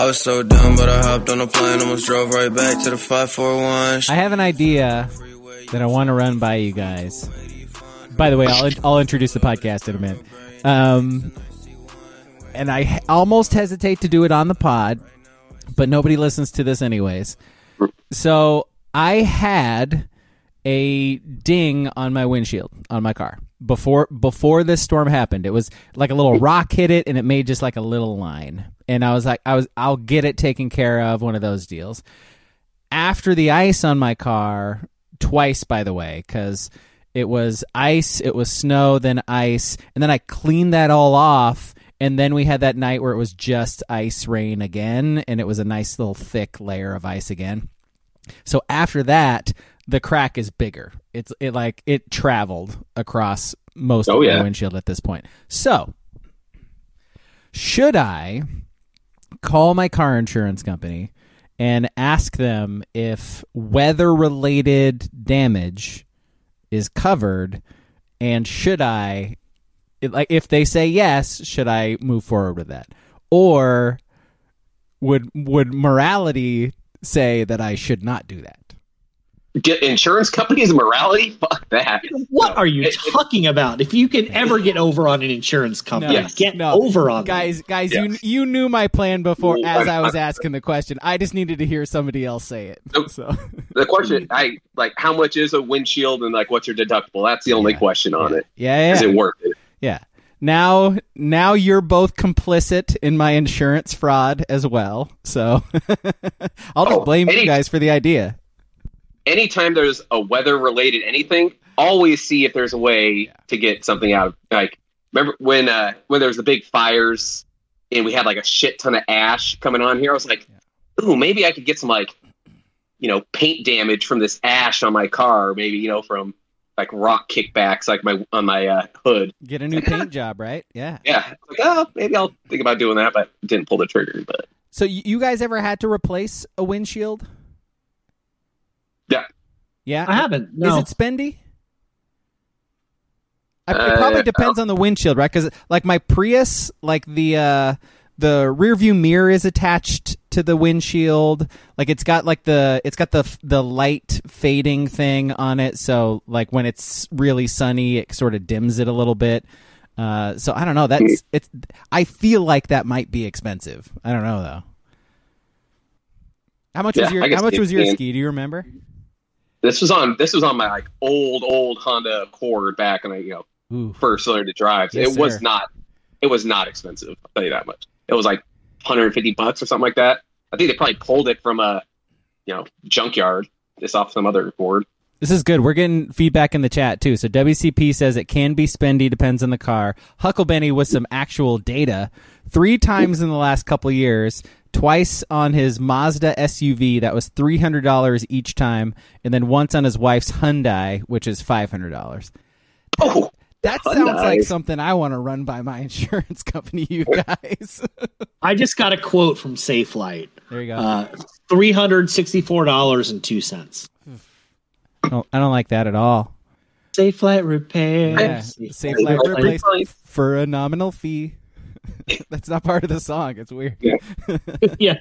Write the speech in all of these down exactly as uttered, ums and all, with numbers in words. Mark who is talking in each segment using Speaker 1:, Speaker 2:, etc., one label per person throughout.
Speaker 1: I was so dumb, but I hopped on a plane, almost drove right back to the five four one.
Speaker 2: I have an idea that I want to run by you guys. By the way, I'll I'll introduce the podcast in a minute. Um, and I h- almost hesitate to do it on the pod, but nobody listens to this anyways. So I had a ding on my windshield on my car before before this storm happened. It was like a little rock hit it, and it made just like a little line. And I was like, I was, I'll get it taken care of. One of those deals. After the ice on my car, twice by the way, because it was ice, it was snow, then ice, and then I cleaned that all off. And then we had that night where it was just ice rain again, and it was a nice little thick layer of ice again. So after that, the crack is bigger. It's it like it traveled across most
Speaker 3: oh,
Speaker 2: of
Speaker 3: yeah.
Speaker 2: the windshield at this point. So should I call my car insurance company and ask them if weather-related damage is covered, and should I, like, if they say yes, should I move forward with that, or would would morality say that I should not do that?
Speaker 3: Get insurance companies morality? Fuck that.
Speaker 4: What
Speaker 3: No.
Speaker 4: are you
Speaker 3: It-
Speaker 4: talking about? If you can ever get over on an insurance company,
Speaker 2: No,
Speaker 3: Yes.
Speaker 4: get
Speaker 2: no.
Speaker 4: over on them.
Speaker 2: Guys, guys,
Speaker 3: Yeah.
Speaker 2: you you knew my plan before
Speaker 3: Well,
Speaker 2: as I was
Speaker 3: I-
Speaker 2: asking the question. I just needed to hear somebody else say it.
Speaker 3: Nope.
Speaker 2: So
Speaker 3: The question, I like, how much is a windshield and like, what's your deductible? That's the only
Speaker 2: Yeah.
Speaker 3: question on
Speaker 2: yeah.
Speaker 3: it.
Speaker 2: Yeah,
Speaker 3: Is
Speaker 2: yeah.
Speaker 3: it worth it?
Speaker 2: Yeah. Now, now you're both complicit in my insurance fraud as well. So I'll just
Speaker 3: Oh,
Speaker 2: blame you
Speaker 3: any-
Speaker 2: guys for the idea.
Speaker 3: Anytime there's a weather related anything, always see if there's a way to get something out of, like, remember when uh when there was the big fires and we had like a shit ton of ash coming on here? I was like, ooh, maybe I could get some like, you know, paint damage from this ash on my car, maybe, you know, from like rock kickbacks like my on my uh, hood.
Speaker 2: Get a new paint job, right? Yeah.
Speaker 3: Yeah, like, oh, maybe I'll think about doing that, but didn't pull the trigger. But
Speaker 2: So you you guys ever had to replace a windshield?
Speaker 3: yeah,
Speaker 2: Yeah.
Speaker 4: I haven't. No.
Speaker 2: Is it spendy? I, it
Speaker 3: Uh,
Speaker 2: probably depends on the windshield, right? Because like my Prius, like the uh, the rear view mirror is attached to the windshield. Like it's got like the it's got the the light fading thing on it. So like when it's really sunny, it sort of dims it a little bit. Uh, so I don't know. That's it's. I feel like that might be expensive. I don't know though. How much
Speaker 3: Yeah,
Speaker 2: was your
Speaker 3: I guess
Speaker 2: How much
Speaker 3: it
Speaker 2: was your
Speaker 3: can.
Speaker 2: ski? Do you remember?
Speaker 3: this was on this was on my like old old Honda Accord back when I you know
Speaker 2: Ooh.
Speaker 3: first learned to drive.
Speaker 2: Yes,
Speaker 3: it was
Speaker 2: sir.
Speaker 3: not it was not expensive. I'll tell you that much. It was like one hundred fifty bucks or something like that. I think they probably pulled it from a you know junkyard just off some other Accord.
Speaker 2: This is good. We're getting feedback in the chat, too. So W C P says it can be spendy, depends on the car. Hucklebenny with some actual data. Three times in the last couple of years, twice on his Mazda S U V, that was three hundred dollars each time, and then once on his wife's Hyundai, which is five hundred dollars.
Speaker 3: Oh,
Speaker 2: That
Speaker 3: Hyundai.
Speaker 2: sounds like something I want to run by my insurance company, you guys.
Speaker 4: I just got a quote from Safelite.
Speaker 2: There you go.
Speaker 4: Uh, three hundred sixty-four dollars and two cents.
Speaker 2: I don't, I don't like that at all.
Speaker 4: Safelite repair.
Speaker 2: Yeah,
Speaker 4: Safe
Speaker 2: Safe
Speaker 4: Flight
Speaker 2: Flight
Speaker 4: replace.
Speaker 2: replace for a nominal fee. That's not part of the song. It's weird.
Speaker 4: Yeah.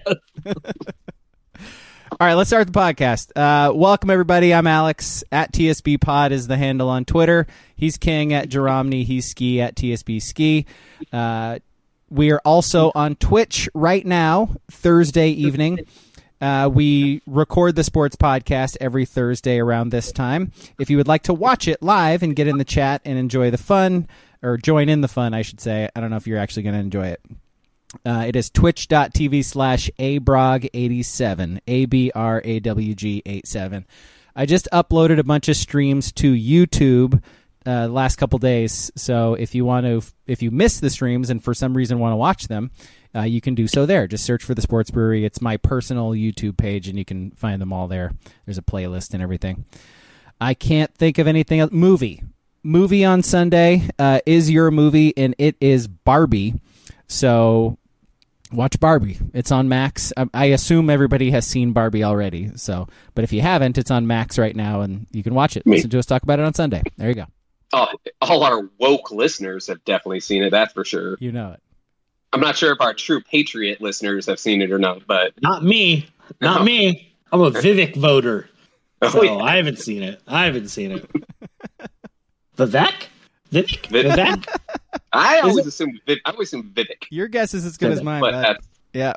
Speaker 2: All right, let's start the podcast. Uh, welcome, everybody. I'm Alex. At T S B Pod is the handle on Twitter. He's King at Jeromny. He's Ski at T S B Ski. Uh, we are also on Twitch right now, Thursday evening. Uh, we record the sports podcast every Thursday around this time. If you would like to watch it live and get in the chat and enjoy the fun, or join in the fun, I should say. I don't know if you're actually going to enjoy it. Uh, it is twitch.tv slash abrog87, A B R A W G eighty-seven. I just uploaded a bunch of streams to YouTube uh, the last couple days, so if you want to, if you miss the streams and for some reason want to watch them, uh, you can do so there. Just search for The Sports Brewery. It's my personal YouTube page, and you can find them all there. There's a playlist and everything. I can't think of anything else. Movie. Movie on Sunday uh, is your movie, and it is Barbie. So watch Barbie. It's on Max. I, I assume everybody has seen Barbie already. So, but if you haven't, it's on Max right now, and you can watch it.
Speaker 3: Me.
Speaker 2: Listen to us talk about it on Sunday. There you go.
Speaker 3: Oh, all our woke listeners have definitely seen it. That's for sure.
Speaker 2: You know it.
Speaker 3: I'm not sure if our true Patriot listeners have seen it or not, but
Speaker 4: Not me. Not
Speaker 3: No.
Speaker 4: me. I'm a Vivek voter.
Speaker 3: Oh,
Speaker 4: So
Speaker 3: yeah.
Speaker 4: I haven't seen it. I haven't seen it. Vivek? Vivek?
Speaker 3: Viv-
Speaker 4: Vivek?
Speaker 3: I
Speaker 4: Is
Speaker 3: always
Speaker 4: it-
Speaker 3: assume Viv- I always assume Vivek,
Speaker 2: Your guess is as good as mine,
Speaker 3: but
Speaker 2: bud.
Speaker 3: that's
Speaker 2: Yeah.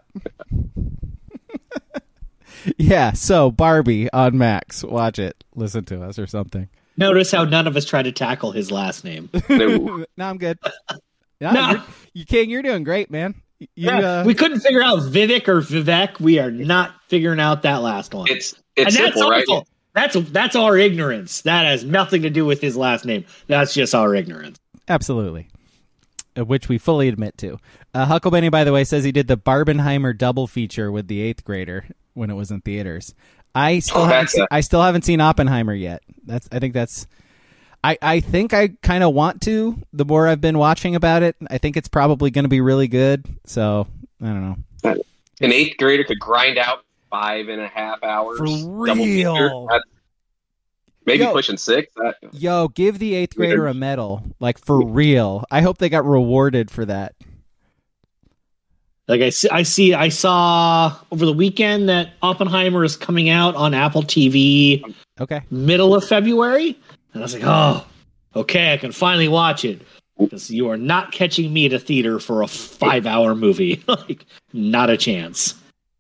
Speaker 2: Yeah, so Barbie on Max. Watch it. Listen to us or something.
Speaker 4: Notice how none of us tried to tackle his last name.
Speaker 3: no.
Speaker 2: No, I'm good. No,
Speaker 4: No.
Speaker 2: You're, you King, you're doing great, man. You,
Speaker 4: Yeah,
Speaker 2: uh,
Speaker 4: we couldn't figure out Vivek or Vivek. We are not figuring out that last one.
Speaker 3: It's it's
Speaker 4: and that's
Speaker 3: simple, right?
Speaker 4: awful. That's that's our ignorance. That has nothing to do with his last name. That's just our ignorance.
Speaker 2: absolutely. Uh, Which we fully admit to. Uh, Huckleberry, by the way, says he did the Barbenheimer double feature with the eighth grader when it was in theaters. I still
Speaker 3: Oh,
Speaker 2: haven't
Speaker 3: that's
Speaker 2: se-
Speaker 3: a-
Speaker 2: I still haven't seen Oppenheimer yet. That's I think that's I, I think I kind of want to. The more I've been watching about it, I think it's probably going to be really good. So I don't know.
Speaker 3: An eighth grader could grind out five and a half hours.
Speaker 2: For
Speaker 3: double feature.
Speaker 2: real.
Speaker 3: That's maybe
Speaker 2: Yo.
Speaker 3: pushing six. That,
Speaker 2: Yo, give the eighth grader a medal, like for real. I hope they got rewarded for that.
Speaker 4: Like I see, I see, I saw over the weekend that Oppenheimer is coming out on Apple T V
Speaker 2: Okay.
Speaker 4: middle of February, and I was like, oh, okay, I can finally watch it because you are not catching me at a theater for a five-hour movie. Like, not a chance.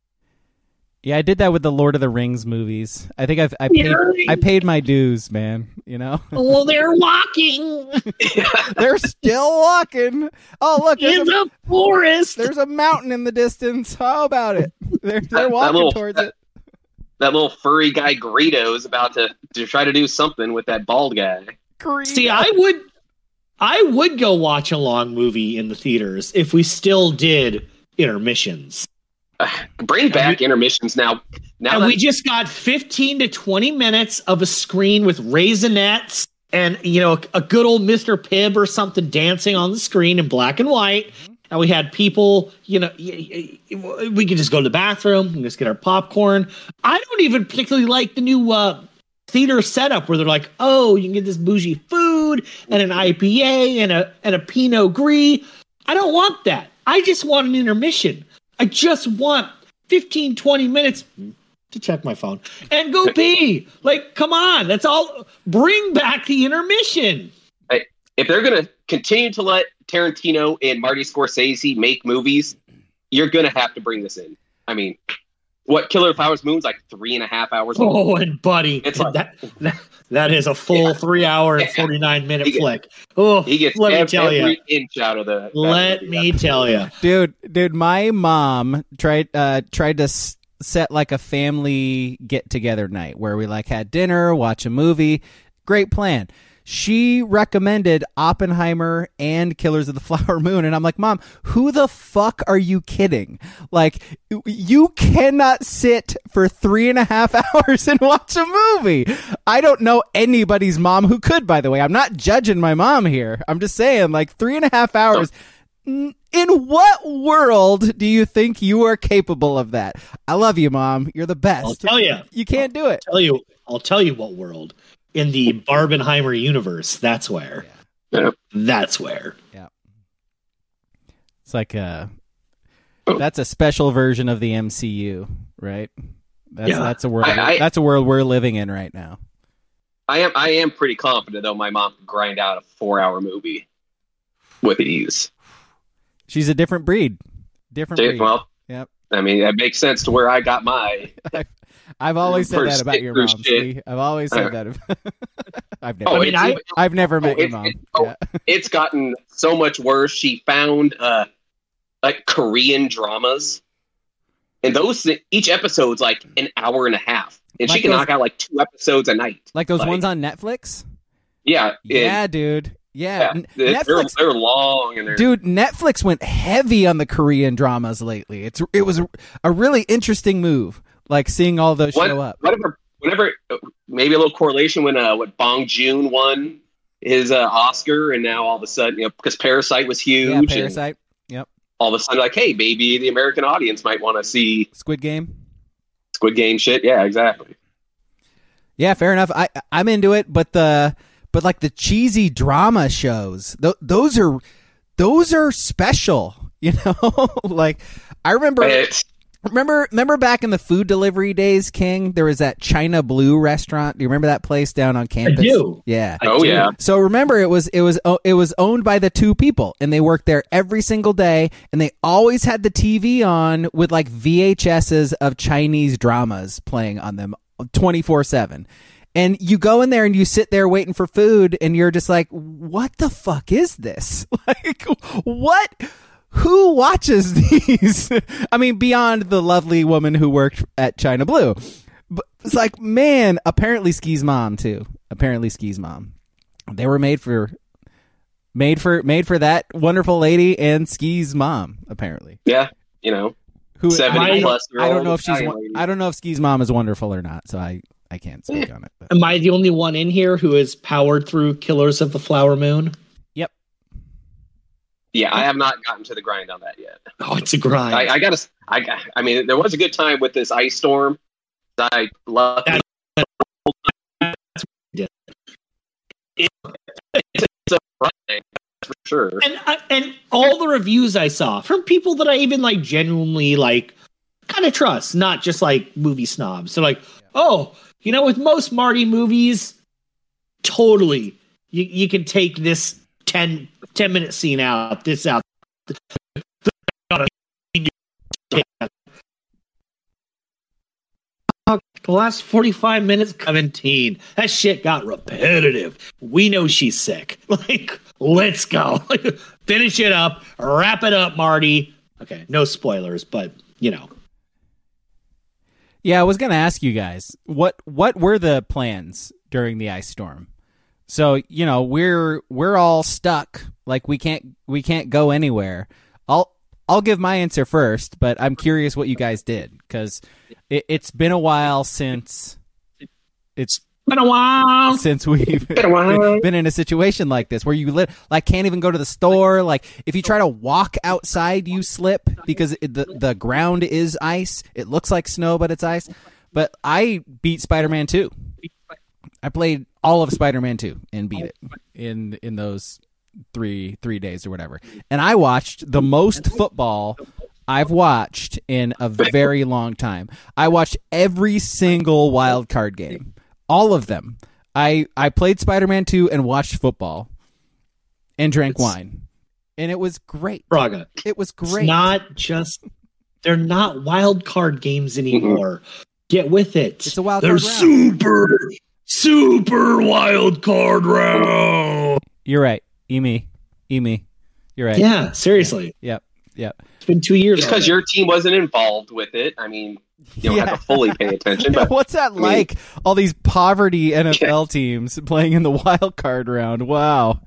Speaker 2: Yeah, I did that with the Lord of the Rings movies. I think I've I paid I paid my dues, man. You know,
Speaker 4: Well, they're walking
Speaker 2: they're still walking. Oh, look,
Speaker 4: in
Speaker 2: there's a,
Speaker 4: the forest.
Speaker 2: there's a mountain in the distance. How about it? They're they're
Speaker 3: that
Speaker 2: walking
Speaker 3: little-
Speaker 2: towards
Speaker 3: that-
Speaker 2: it.
Speaker 3: that little furry guy Greedo is about to, to try to do something with that bald guy.
Speaker 4: See, I would, I would go watch a long movie in the theaters if we still did intermissions.
Speaker 3: Uh, bring back intermissions now. Now
Speaker 4: And
Speaker 3: that
Speaker 4: we just got fifteen to twenty minutes of a screen with raisinets and, you know, a, a good old Mister Pibb or something dancing on the screen in black and white. And we had people, you know, y- y- we could just go to the bathroom and just get our popcorn. I don't even particularly like the new uh, theater setup where they're like, oh, you can get this bougie food and an I P A and a, and a Pinot Gris. I don't want that. I just want an intermission. I just want fifteen, twenty minutes to check my phone and go pee. Like, come on. That's all. Bring back the intermission.
Speaker 3: if they're going to continue to let Tarantino and Marty Scorsese make movies, you're going to have to bring this in. I mean, what Killer Flowers Moon's like three and a half hours long.
Speaker 4: Oh, and buddy,
Speaker 3: It's like-
Speaker 4: that, that that is a full
Speaker 3: Yeah.
Speaker 4: three hour and
Speaker 3: Yeah.
Speaker 4: forty nine minute
Speaker 3: He gets-
Speaker 4: flick. Oh,
Speaker 3: He gets
Speaker 4: let me
Speaker 3: ev-
Speaker 4: tell
Speaker 3: every
Speaker 4: you.
Speaker 3: inch out of the. that
Speaker 4: Let
Speaker 3: movie.
Speaker 4: me tell you.
Speaker 2: Dude, dude, my mom tried uh tried to s- set like a family get together night where we like had dinner, watch a movie. Great plan. She recommended Oppenheimer and Killers of the Flower Moon, and I'm like, Mom, who the fuck are you kidding? Like, you cannot sit for three and a half hours and watch a movie. I don't know anybody's mom who could, by the way. I'm not judging my mom here. I'm just saying, like, three and a half hours. In what world do you think you are capable of that? I love you, Mom. You're the best.
Speaker 4: I'll tell you.
Speaker 2: You can't do it.
Speaker 4: Tell you. I'll tell you what world. In the Barbenheimer universe, that's where.
Speaker 3: Yeah.
Speaker 4: That's where.
Speaker 2: It's like a that's a special version of the M C U, right? That's
Speaker 4: Yeah.
Speaker 2: that's a world
Speaker 3: I- I-
Speaker 2: that's a world we're living in right now.
Speaker 3: I am. I am pretty confident though. My mom could grind out a four-hour movie with ease.
Speaker 2: She's a different breed. Different breed.
Speaker 3: Well,
Speaker 2: Yep.
Speaker 3: I mean, that makes sense to where I got my.
Speaker 2: I've always said that
Speaker 3: First
Speaker 2: about your
Speaker 3: stick
Speaker 2: mom.
Speaker 3: through shit.
Speaker 2: See? I've always said that. I've never
Speaker 3: Oh,
Speaker 4: I mean,
Speaker 3: it's,
Speaker 4: I-
Speaker 3: even-
Speaker 2: I've never met
Speaker 3: oh,
Speaker 2: your
Speaker 3: it-
Speaker 2: mom.
Speaker 3: it- oh,
Speaker 2: Yeah.
Speaker 3: it's gotten so much worse. She found uh, like Korean dramas, and those each episode's like an hour and a half, and
Speaker 2: Like
Speaker 3: she can
Speaker 2: those-
Speaker 3: knock out like two episodes a night.
Speaker 2: Like those
Speaker 3: Like-
Speaker 2: ones on Netflix?
Speaker 3: Yeah,
Speaker 2: Yeah,
Speaker 3: and-
Speaker 2: dude. Yeah.
Speaker 3: yeah.
Speaker 2: N-
Speaker 3: They're,
Speaker 2: Netflix
Speaker 3: they're long and they're
Speaker 2: Dude, Netflix went heavy on the Korean dramas lately. It's it was a, a really interesting move, like seeing all those
Speaker 3: What-
Speaker 2: show up.
Speaker 3: whatever. Whenever maybe a little correlation when uh, what Bong Joon won his uh, Oscar, and now all of a sudden, you know, because Parasite was huge,
Speaker 2: Yeah,
Speaker 3: and
Speaker 2: Parasite. Yep.
Speaker 3: all of a sudden, like, hey, maybe the American audience might want to see
Speaker 2: Squid Game.
Speaker 3: Squid Game shit. Yeah, exactly.
Speaker 2: Yeah, fair enough. I I'm into it, but the but like the cheesy drama shows, th- those are those are special. You know, like I remember.
Speaker 3: It's,
Speaker 2: Remember, remember back in the food delivery days, King. There was that China Blue restaurant. Do you remember that place down on campus?
Speaker 4: I do.
Speaker 2: Yeah.
Speaker 3: oh
Speaker 4: do.
Speaker 3: yeah.
Speaker 2: So remember, it was it was it was owned by the two people, and they worked there every single day, and they always had the T V on with like V H S's of Chinese dramas playing on them twenty-four seven. And you go in there and you sit there waiting for food, and you're just like, "What the fuck is this? Like, what?" Who watches these? I mean, beyond the lovely woman who worked at China Blue. But it's like, man, apparently Ski's mom, too. Apparently Ski's mom. They were made for made for made for that wonderful lady and Ski's mom, apparently.
Speaker 3: Yeah, you know,
Speaker 2: Who
Speaker 3: seventy
Speaker 2: I,
Speaker 3: plus.
Speaker 2: I don't know if she's
Speaker 3: Italian
Speaker 2: won-
Speaker 3: lady.
Speaker 2: I don't know if Ski's mom is wonderful or not, so I, I can't speak on it. But.
Speaker 4: Am I the only one in here who has powered through Killers of the Flower Moon?
Speaker 2: Yep.
Speaker 3: Yeah, I have not gotten to the grind on that yet.
Speaker 4: Oh, it's a grind.
Speaker 3: I, I gotta. I, got- I mean, there was a good time with this ice storm. I love.
Speaker 4: That-
Speaker 3: It's a grind, that's for sure.
Speaker 4: and I, and all the reviews I saw from people that I even like genuinely like kind of trust, not just like movie snobs. So like, oh, you know, with most Marty movies, totally, you you can take this ten, ten minute scene out, this out. The last forty-five minutes, seventeen. That shit got repetitive. We know she's sick. Like, let's go. Finish it up. Wrap it up, Marty. Okay, no spoilers, but, you know.
Speaker 2: Yeah, I was going to ask you guys, what what were the plans during the ice storm? So, you know, we're we're all stuck. Like we can't we can't go anywhere. I'll I'll give my answer first, but I'm curious what you guys did, cuz it, it's been a while since it's
Speaker 4: Been a while.
Speaker 2: since we've
Speaker 3: Been a while.
Speaker 2: been in a situation like this where you li- like can't even go to the store. Like if you try to walk outside, you slip because it, the the ground is ice. It looks like snow, but it's ice. But I beat Spider-Man two. I played all of Spider-Man two and beat it in in those three three days or whatever. And I watched the most football I've watched in a very long time. I watched every single wild card game. All of them. I, I played Spider-Man two and watched football and drank
Speaker 4: It's-
Speaker 2: wine. And it was great.
Speaker 4: Braga.
Speaker 2: It was
Speaker 4: It's
Speaker 2: great.
Speaker 4: not just, they're not wild card games anymore. Get with it.
Speaker 2: It's a wild
Speaker 4: They're
Speaker 2: card round.
Speaker 4: super, super wild card round.
Speaker 2: You're right. Emi. Emi. You're right.
Speaker 4: Yeah, seriously.
Speaker 2: Yep. Yep.
Speaker 4: It's been two years.
Speaker 3: Just because
Speaker 4: already.
Speaker 3: your team wasn't involved with it, I mean, you don't
Speaker 2: Yeah.
Speaker 3: have to fully pay attention. But
Speaker 2: What's that
Speaker 3: mean-
Speaker 2: like? All these poverty N F L teams playing in the wild card round. Wow.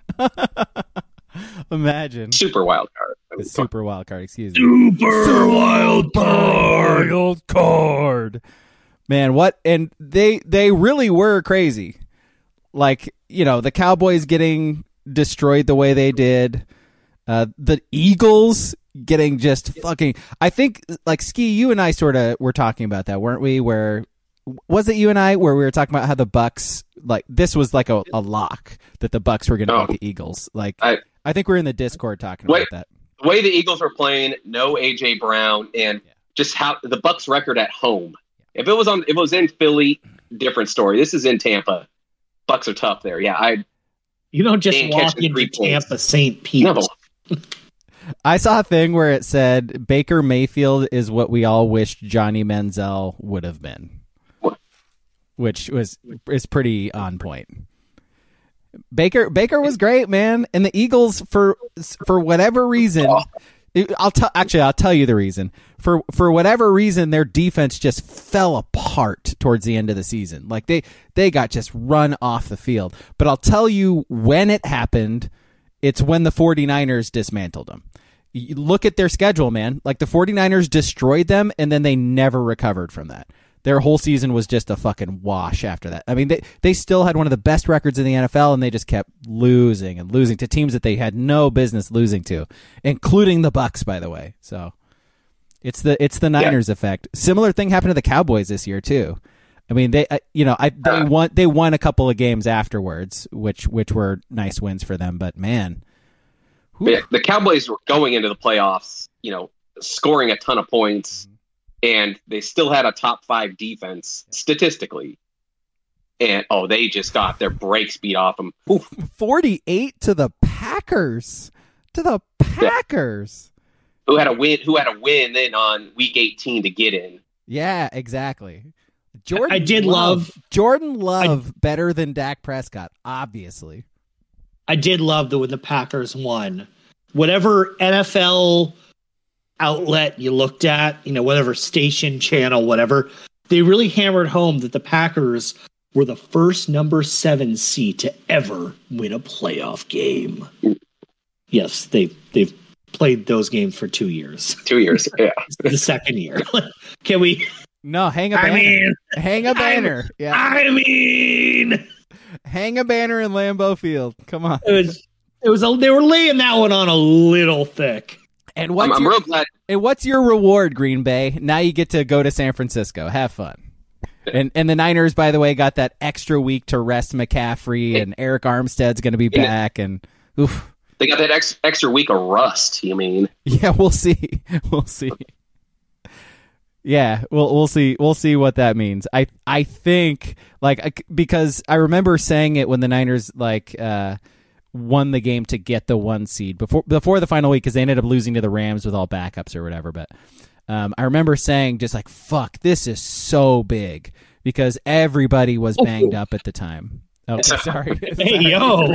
Speaker 2: Imagine.
Speaker 3: super wild card. I
Speaker 2: The
Speaker 3: mean,
Speaker 2: super wild card, excuse me.
Speaker 4: super wild card.
Speaker 2: Wild card. Man, what and they they really were crazy. Like, you know, the Cowboys getting destroyed the way they did. Uh, the Eagles getting just fucking I think like Ski, you and I sort of were talking about that, weren't we? Where was it you and I where we were talking about how the Bucks, like this was like a, a lock that the Bucks were going to
Speaker 3: Oh.
Speaker 2: beat the Eagles. Like
Speaker 3: I-
Speaker 2: I think we're in the Discord talking
Speaker 3: Wait.
Speaker 2: about that.
Speaker 3: the way the Eagles were playing, no A J Brown, and
Speaker 2: Yeah.
Speaker 3: just how the Bucks' record at home. If it was on, if it was in Philly, different story. This is in Tampa. Bucks are tough there. Yeah, I
Speaker 4: You don't just
Speaker 3: Ain't
Speaker 4: walk
Speaker 3: catching
Speaker 4: into
Speaker 3: three points.
Speaker 4: Tampa Saint Pete.
Speaker 3: no.
Speaker 2: I saw a thing where it said Baker Mayfield is what we all wished Johnny Manziel would have been,
Speaker 3: What?
Speaker 2: which was is pretty on point. Baker Baker was great, man, and the Eagles for for whatever reason. I'll tell. Actually, I'll tell you the reason. For for whatever reason, their defense just fell apart towards the end of the season. Like they they got just run off the field. But I'll tell you when it happened. It's when the 49ers dismantled them. You look at their schedule, man. Like the 49ers destroyed them, and then they never recovered from that. Their whole season was just a fucking wash after that. I mean, they they still had one of the best records in the N F L, and they just kept losing and losing to teams that they had no business losing to, including the Bucks, by the way. So it's the it's the Niners effect. Similar thing happened to the Cowboys this year too. I mean, they uh, you know I they
Speaker 3: Uh.
Speaker 2: won they won a couple of games afterwards, which which were nice wins for them. But man,
Speaker 3: Yeah, the Cowboys were going into the playoffs, you know, scoring a ton of points, and they still had a top five defense statistically. And oh, they just got their brakes beat off them. Oof.
Speaker 2: forty-eight to the Packers. To the Packers.
Speaker 3: Yeah. Who had a win? Who had a win then on week eighteen to get in?
Speaker 2: Yeah, exactly. Jordan,
Speaker 4: I did
Speaker 2: Love,
Speaker 4: love
Speaker 2: Jordan Love
Speaker 4: I,
Speaker 2: better than Dak Prescott, obviously.
Speaker 4: I did love that when the Packers won, whatever N F L outlet you looked at, you know, whatever station, channel, whatever, they really hammered home that the Packers were the first number seven seed to ever win a playoff game. Yes, they they've played those games for two years.
Speaker 3: Two years, yeah.
Speaker 4: The second year. Can we?
Speaker 2: No, hang a banner.
Speaker 4: I mean,
Speaker 2: hang a banner.
Speaker 4: I,
Speaker 2: yeah.
Speaker 4: I mean,
Speaker 2: hang a banner in Lambeau Field. Come on.
Speaker 4: It was. It was. A, they were laying that one on a little thick.
Speaker 2: And what's
Speaker 3: I'm, I'm
Speaker 2: your,
Speaker 3: real glad.
Speaker 2: And what's your reward, Green Bay? Now you get to go to San Francisco. Have fun. And and the Niners, by the way, got that extra week to rest McCaffrey, and Eric Armstead's going to be back. And oof.
Speaker 3: They got that ex- extra week of rust. You mean?
Speaker 2: Yeah, we'll see. We'll see. Yeah, we'll we'll see. We'll see what that means. I I think like because I remember saying it when the Niners like uh, won the game to get the one seed before before the final week because they ended up losing to the Rams with all backups or whatever. But um, I remember saying just like fuck, this is so big because everybody was banged up at the time. Oh, sorry.
Speaker 4: Hey yo.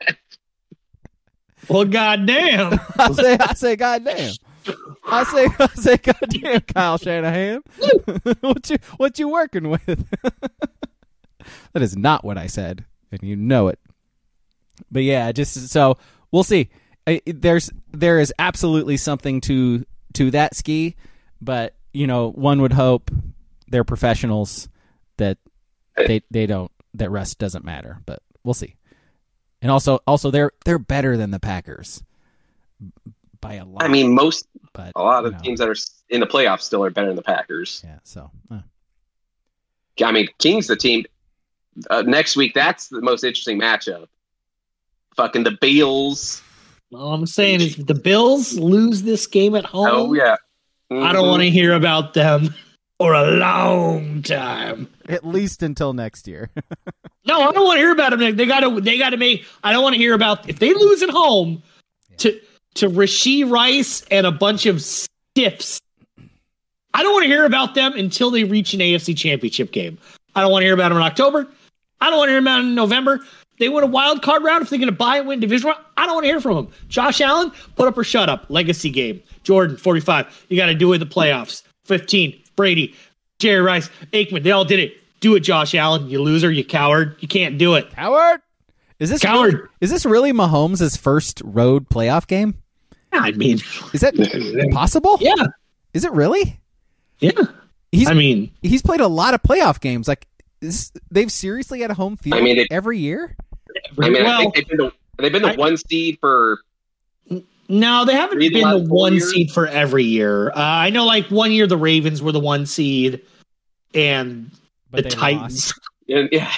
Speaker 4: Well, goddamn.
Speaker 2: I say I say goddamn. I say, I say, goddamn, Kyle Shanahan, what you, what you working with? That is not what I said, and you know it. But yeah, just so we'll see. I, there's, there is absolutely something to to that ski, but you know, one would hope they're professionals that they they don't that rest doesn't matter. But we'll see. And also, also they're they're better than the Packers. By a lot.
Speaker 3: I mean, most
Speaker 2: but,
Speaker 3: a lot of
Speaker 2: know.
Speaker 3: teams that are in the playoffs still are better than the Packers.
Speaker 2: Yeah, so. Uh.
Speaker 3: I mean, King's the team. Uh, next week, that's the most interesting matchup. Fucking the Bills.
Speaker 4: All I'm saying is if the Bills lose this game at home,
Speaker 3: Oh, yeah. Mm-hmm.
Speaker 4: I don't want to hear about them for a long time.
Speaker 2: At least until next year.
Speaker 4: No, I don't want to hear about them. They got to. They got to make. I don't want to hear about if they lose at home yeah. to to Rashee Rice and a bunch of stiffs. I don't want to hear about them until they reach an A F C Championship game. I don't want to hear about them in October. I don't want to hear about them in November. They win a wild card round if they're going to buy and win division round. I don't want to hear from them. Josh Allen, put up or shut up. Legacy game. Jordan, forty-five. You got to do it in the playoffs. fifteen. Brady, Jerry Rice, Aikman. They all did it. Do it, Josh Allen. You loser. You coward. You can't do it.
Speaker 2: Coward. Is this
Speaker 4: coward?
Speaker 2: Really, is this really Mahomes' first road playoff game?
Speaker 4: I mean,
Speaker 2: is that possible?
Speaker 4: Yeah.
Speaker 2: Is it really?
Speaker 4: Yeah.
Speaker 2: He's,
Speaker 4: I mean,
Speaker 2: he's played a lot of playoff games. Like this, they've seriously had a home field
Speaker 3: I mean, it,
Speaker 2: every year.
Speaker 3: I mean,
Speaker 4: well,
Speaker 3: I think they've been the, they've been the I, one seed for.
Speaker 4: No, they haven't been the one years? seed for every year. Uh, I know, like one year the Ravens were the one seed, and but the Titans.
Speaker 3: Yeah, yeah.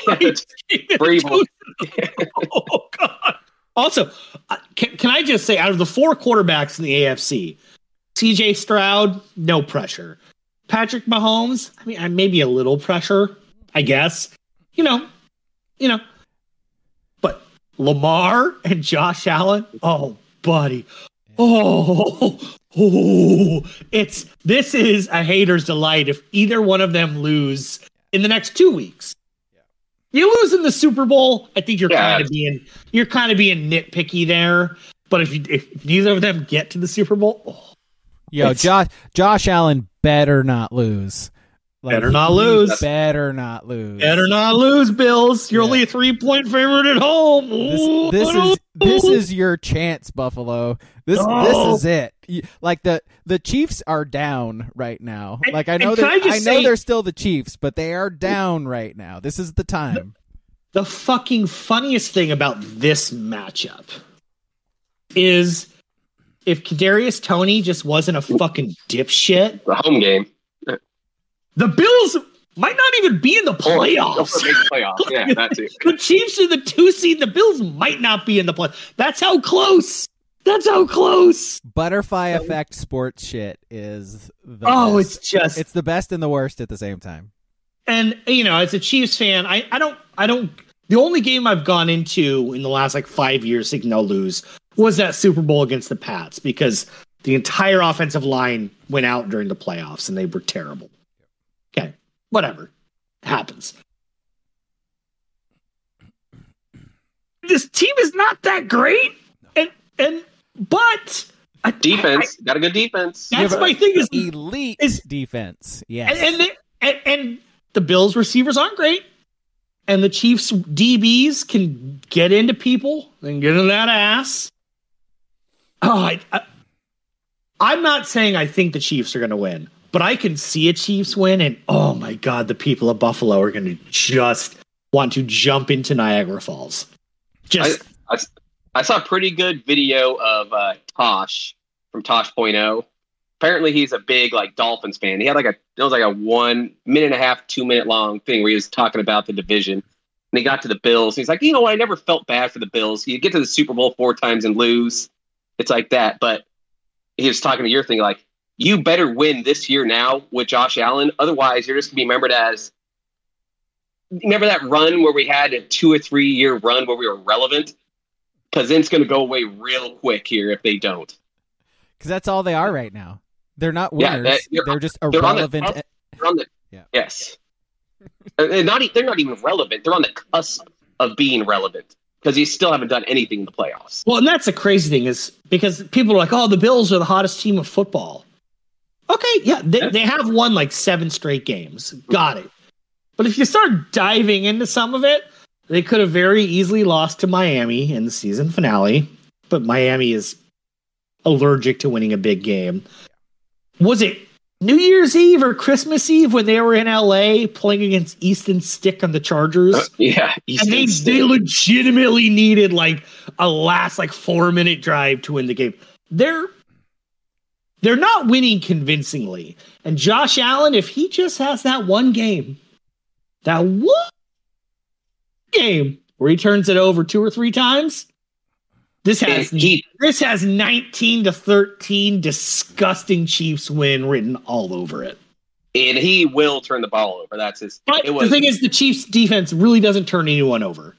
Speaker 4: Oh God. Also, uh, can, can I just say, out of the four quarterbacks in the A F C, C J Stroud, no pressure. Patrick Mahomes, I mean, maybe a little pressure, I guess. You know, you know. But Lamar and Josh Allen, oh, buddy. Oh, oh, it's this is a hater's delight if either one of them lose in the next two weeks. You lose in the Super Bowl, I think you're yeah. kind of being you're kind of being nitpicky there. But if you, if neither of them get to the Super Bowl, oh,
Speaker 2: yo, Josh Josh Allen better not lose.
Speaker 4: Like, better not lose.
Speaker 2: Better not lose.
Speaker 4: Better not lose, Bills. You're yeah. only a three point favorite at home.
Speaker 2: This, this is this is your chance, Buffalo. This oh. this is it. You, like the the Chiefs are down right now. And, like I know I, I know say, they're still the Chiefs, but they are down right now. This is the time.
Speaker 4: The, the fucking funniest thing about this matchup is if Kadarius Toney just wasn't a fucking dipshit.
Speaker 3: The home game.
Speaker 4: The Bills might not even be in the playoffs.
Speaker 3: Oh, playoffs. Yeah, that's it.
Speaker 4: The Chiefs are the two seed. The Bills might not be in the playoffs. That's how close That's how close.
Speaker 2: Butterfly effect sports shit is the
Speaker 4: Oh,
Speaker 2: best.
Speaker 4: it's just
Speaker 2: It's the best and the worst at the same time.
Speaker 4: And you know, as a Chiefs fan, I, I don't I don't the only game I've gone into in the last like five years thinking they'll lose was that Super Bowl against the Pats because the entire offensive line went out during the playoffs and they were terrible. Okay, whatever. It happens. This team is not that great. And and but I,
Speaker 3: Defense.
Speaker 4: I,
Speaker 3: got a good defense.
Speaker 4: that's my thing is
Speaker 2: Elite
Speaker 4: is-
Speaker 2: defense. Yes.
Speaker 4: and and, they, and and the Bills receivers aren't great, and the Chiefs D Bs can get into people and get into that ass. Oh, I, I, I'm not saying I think the Chiefs are going to win, but I can see a Chiefs win, and oh my God, the people of Buffalo are going to just want to jump into Niagara Falls. Just
Speaker 3: I, I, I saw a pretty good video of uh, Tosh from Tosh point oh. Apparently, he's a big like Dolphins fan. He had like a it was like a one minute and a half, two minute long thing where he was talking about the division. And he got to the Bills. And he's like, you know what? I never felt bad for the Bills. You get to the Super Bowl four times and lose. It's like that. But he was talking to your thing like, you better win this year now with Josh Allen. Otherwise, you're just gonna be remembered as. Remember that run where we had a two or three year run where we were relevant? Because then it's going to go away real quick here if they don't.
Speaker 2: Because that's all they are right now. They're not
Speaker 3: Yeah,
Speaker 2: winners.
Speaker 3: they're-
Speaker 2: they're just
Speaker 3: they're on the
Speaker 2: irrelevant.
Speaker 3: cusp. They're on the,
Speaker 2: Yeah.
Speaker 3: Yes. Uh, They're not, e- they're not even relevant. They're on the cusp of being relevant because you still haven't done anything in the playoffs.
Speaker 4: well, and that's the crazy thing is because people are like, oh, the Bills are the hottest team of football. Okay, yeah, they, they have won like seven straight games. Got it. But if you start diving into some of it, they could have very easily lost to Miami in the season finale. But Miami is allergic to winning a big game. Was it New Year's Eve or Christmas Eve when they were in L A playing against Easton Stick on the Chargers?
Speaker 3: Uh, yeah.
Speaker 4: And they, they legitimately needed like a last like four minute drive to win the game. They're they're not winning convincingly. And Josh Allen, if he just has that one game, that one game where he turns it over two or three times, this has
Speaker 3: he,
Speaker 4: this has nineteen to thirteen disgusting Chiefs win written all over it.
Speaker 3: and he will turn the ball over. That's his.
Speaker 4: But
Speaker 3: it was,
Speaker 4: the thing is, the Chiefs' defense really doesn't turn anyone over.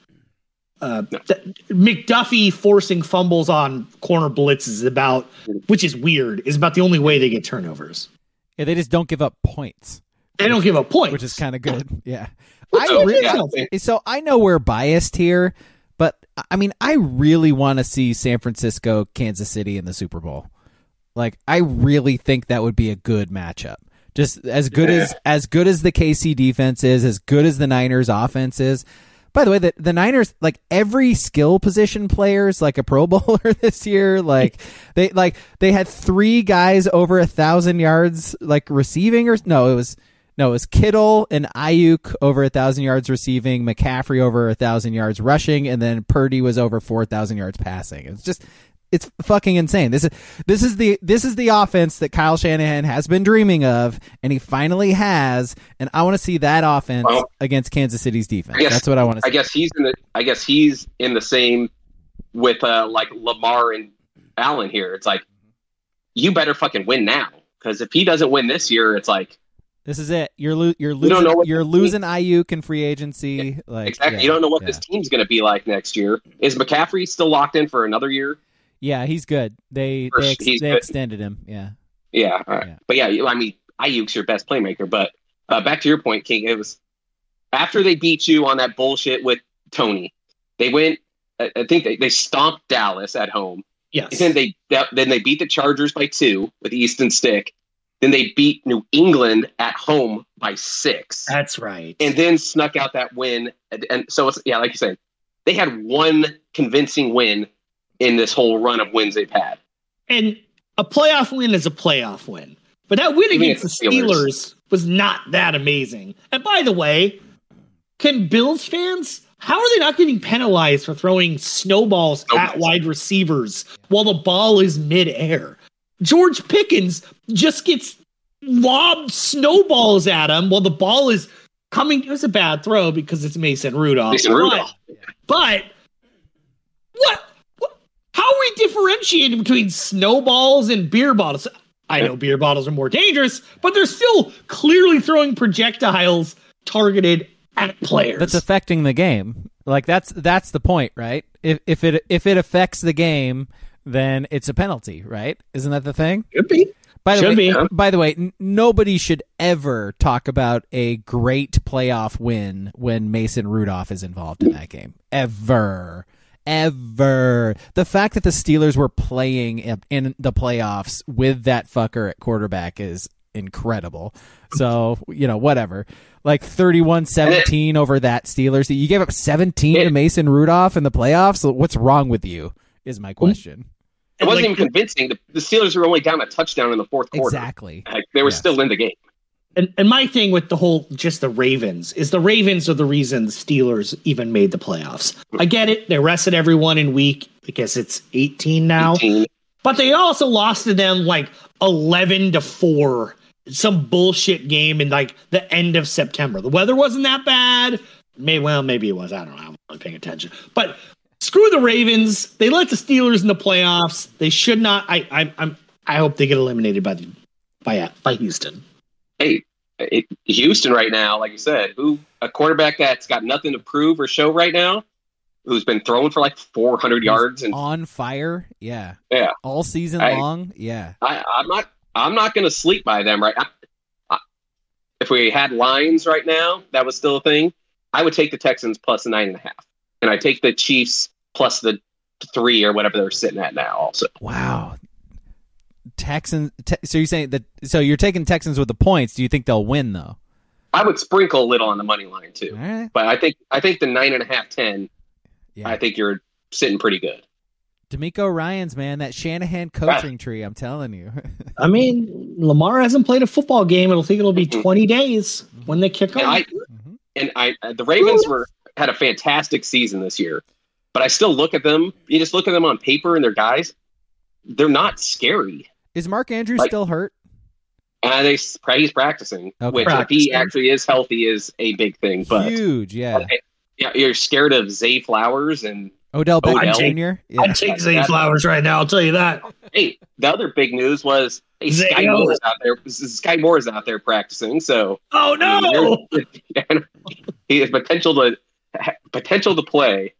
Speaker 4: Uh,
Speaker 3: No.
Speaker 4: th- McDuffie forcing fumbles on corner blitzes is about, which is weird, is about the only way they get turnovers.
Speaker 2: Yeah, they just don't give up points,
Speaker 4: They don't give up points,
Speaker 2: which is kind of good. Yeah.
Speaker 4: Which
Speaker 2: I
Speaker 4: is
Speaker 2: re-
Speaker 4: healthy.
Speaker 2: so I know we're biased here, but I mean, I really want to see San Francisco, Kansas City in the Super Bowl. Like, I really think that would be a good matchup. Just as good
Speaker 3: Yeah.
Speaker 2: as as good as the K C defense is, as good as the Niners offense is. By the way, the, the Niners, like every skill position player is like a Pro Bowler this year. Like they like they had three guys over a thousand yards like receiving, or no, it was no, it was Kittle and Ayuk over a thousand yards receiving, McCaffrey over a thousand yards rushing, and then Purdy was over four thousand yards passing. It's just it's fucking insane. This is this is the this is the offense that Kyle Shanahan has been dreaming of, and he finally has. And I want to see that offense
Speaker 3: Well,
Speaker 2: against Kansas City's defense.
Speaker 3: I guess-
Speaker 2: That's what I want to see.
Speaker 3: I guess he's in the. I guess he's in the same with uh, like Lamar and Allen here. It's like you better fucking win now, because if he doesn't win this year, it's like
Speaker 2: This is it. You're lo- you're
Speaker 3: You don't
Speaker 2: losing
Speaker 3: know what
Speaker 2: you're
Speaker 3: this
Speaker 2: losing Ayuk in free agency. Like
Speaker 3: exactly.
Speaker 2: yeah,
Speaker 3: you don't know what
Speaker 2: yeah.
Speaker 3: this team's going to be like next year. Is McCaffrey still locked in for another year?
Speaker 2: Yeah, he's good. They
Speaker 3: For
Speaker 2: they,
Speaker 3: sure,
Speaker 2: ex-
Speaker 3: he's
Speaker 2: they
Speaker 3: good.
Speaker 2: extended him. Yeah.
Speaker 3: Yeah, all right.
Speaker 2: Yeah.
Speaker 3: But yeah, you- I mean, Ayuk's your best playmaker. But uh, back to your point, King. It was after they beat you on that bullshit with Tony. They went. I I think they, they stomped Dallas at home.
Speaker 4: Yes.
Speaker 3: And then they then they beat the Chargers by two with Easton Stick. Then they beat New England at home by six,
Speaker 4: That's right.
Speaker 3: and then snuck out that win. And, and so it's yeah, like you said, they had one convincing win in this whole run of wins they've had.
Speaker 4: And a playoff win is a playoff win. But that win
Speaker 3: I mean,
Speaker 4: against the
Speaker 3: it's the Steelers.
Speaker 4: Steelers was not that amazing. And by the way, can Bills fans, how are they not getting penalized for throwing snowballs
Speaker 3: Snowballs.
Speaker 4: at wide receivers while the ball is midair? George Pickens just gets lobbed snowballs at him while the ball is coming. It was a bad throw because it's Mason Rudolph.
Speaker 3: Mason
Speaker 4: But-
Speaker 3: Rudolph.
Speaker 4: But what? what? How are we differentiating between snowballs and beer bottles? I know beer bottles are more dangerous, but they're still clearly throwing projectiles targeted at players.
Speaker 2: That's affecting the game. Like that's that's the point, right? If if it if it affects the game, then it's a penalty, right? Isn't that the thing?
Speaker 4: Could be.
Speaker 2: By the
Speaker 4: Should
Speaker 2: way,
Speaker 4: be.
Speaker 2: by the way, n- nobody should ever talk about a great playoff win when Mason Rudolph is involved in that game. Ever. Ever. The fact that the Steelers were playing in the playoffs with that fucker at quarterback is incredible. So, you know, whatever. Like thirty-one seventeen over that Steelers. You gave up seventeen to Mason Rudolph in the playoffs? What's wrong with you is my question.
Speaker 3: It wasn't
Speaker 4: like,
Speaker 3: even convincing. The, the Steelers were only down a touchdown in the fourth quarter.
Speaker 2: Exactly.
Speaker 3: Like, they were
Speaker 2: Yes.
Speaker 3: still in the game.
Speaker 4: And, and my thing with the whole, just the Ravens, is the Ravens are the reason the Steelers even made the playoffs. I get it. They rested everyone in week, I guess it's eighteen now.
Speaker 3: eighteen.
Speaker 4: But they also lost to them like eleven to four. Some bullshit game in like the end of September. The weather wasn't that bad. Maybe, well, maybe it was. I don't know. I'm not paying attention. But screw the Ravens. They let the Steelers in the playoffs. They should not. I I I'm I hope they get eliminated by the by uh, by Houston.
Speaker 3: Hey, it, Houston right now, like you said, who a quarterback that's got nothing to prove or show right now, who's been throwing for like four hundred yards and
Speaker 2: On fire? Yeah.
Speaker 3: yeah,
Speaker 2: All season
Speaker 3: I-
Speaker 2: long? Yeah.
Speaker 3: I, I'm not. I'm not going to sleep by them. Right. I, I, if we had lines right now, that was still a thing. I would take the Texans plus the nine and a half, and I take the Chiefs plus the three or whatever they're sitting at now. Also,
Speaker 2: Wow. Texans. Te- so you're saying that? So you're taking Texans with the points. Do you think they'll win though?
Speaker 3: I would sprinkle a little on the money line too,
Speaker 2: All right.
Speaker 3: but I think I think the nine and a half, ten.
Speaker 2: Yeah.
Speaker 3: I think you're sitting pretty good.
Speaker 2: D'Amico Ryans, man, that Shanahan coaching tree. I'm telling you.
Speaker 4: I mean, Lamar hasn't played a football game. I don't think it'll be twenty days when they kick
Speaker 3: And
Speaker 4: off.
Speaker 3: I
Speaker 2: Mhm.
Speaker 3: and I the Ravens were had a fantastic season this year, but I still look at them. You just look at them on paper and their guys. They're not scary.
Speaker 2: Is Mark Andrews
Speaker 3: Like-
Speaker 2: still hurt?
Speaker 3: And they he's practicing,
Speaker 2: Okay.
Speaker 3: which if he
Speaker 4: Practicing.
Speaker 3: actually is healthy is a big thing. But
Speaker 2: Huge, yeah.
Speaker 3: yeah, you're scared of Zay Flowers and
Speaker 2: Odell Beckham
Speaker 3: Odell.
Speaker 2: Junior Yeah.
Speaker 4: I'd take Zay Flowers right now. I'll tell you that.
Speaker 3: hey, the other big news was hey,
Speaker 4: Zay-
Speaker 3: Sky Moore is out there. Sky Moore is out there practicing, so
Speaker 4: Oh
Speaker 3: I mean,
Speaker 4: no!
Speaker 3: you're- he has potential to potential to play.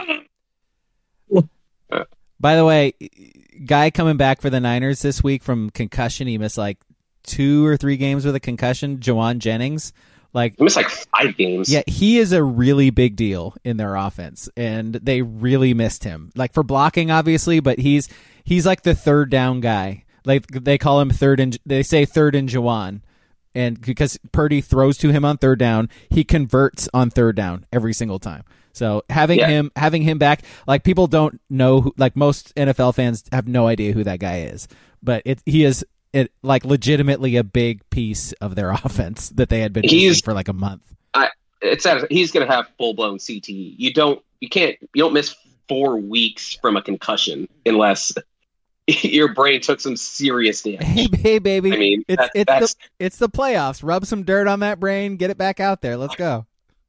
Speaker 2: By the way, guy coming back for the Niners this week from concussion. He missed like two or three games with a concussion. Jawan Jennings. Like,
Speaker 3: He missed like five games.
Speaker 2: yeah, he is a really big deal in their offense, and they really missed him. Like for blocking, obviously, but he's he's like the third down guy. Like they call him third and they say third and Jawan, and because Purdy throws to him on third down, he converts on third down every single time. So having
Speaker 3: Yeah.
Speaker 2: him having him back, like people don't know, who, like most N F L fans have no idea who that guy is, but it he is. It like legitimately a big piece of their offense that they had been
Speaker 3: He's-
Speaker 2: missing for like a month.
Speaker 3: It's he's going to have full blown C T E. You don't you can't you don't miss four weeks from a concussion unless your brain took some serious damage.
Speaker 2: Hey, hey, baby!
Speaker 3: I mean,
Speaker 2: it's
Speaker 3: that-
Speaker 2: it's
Speaker 3: that's-
Speaker 2: the it's the playoffs. Rub some dirt on that brain. Get it back out there. Let's go.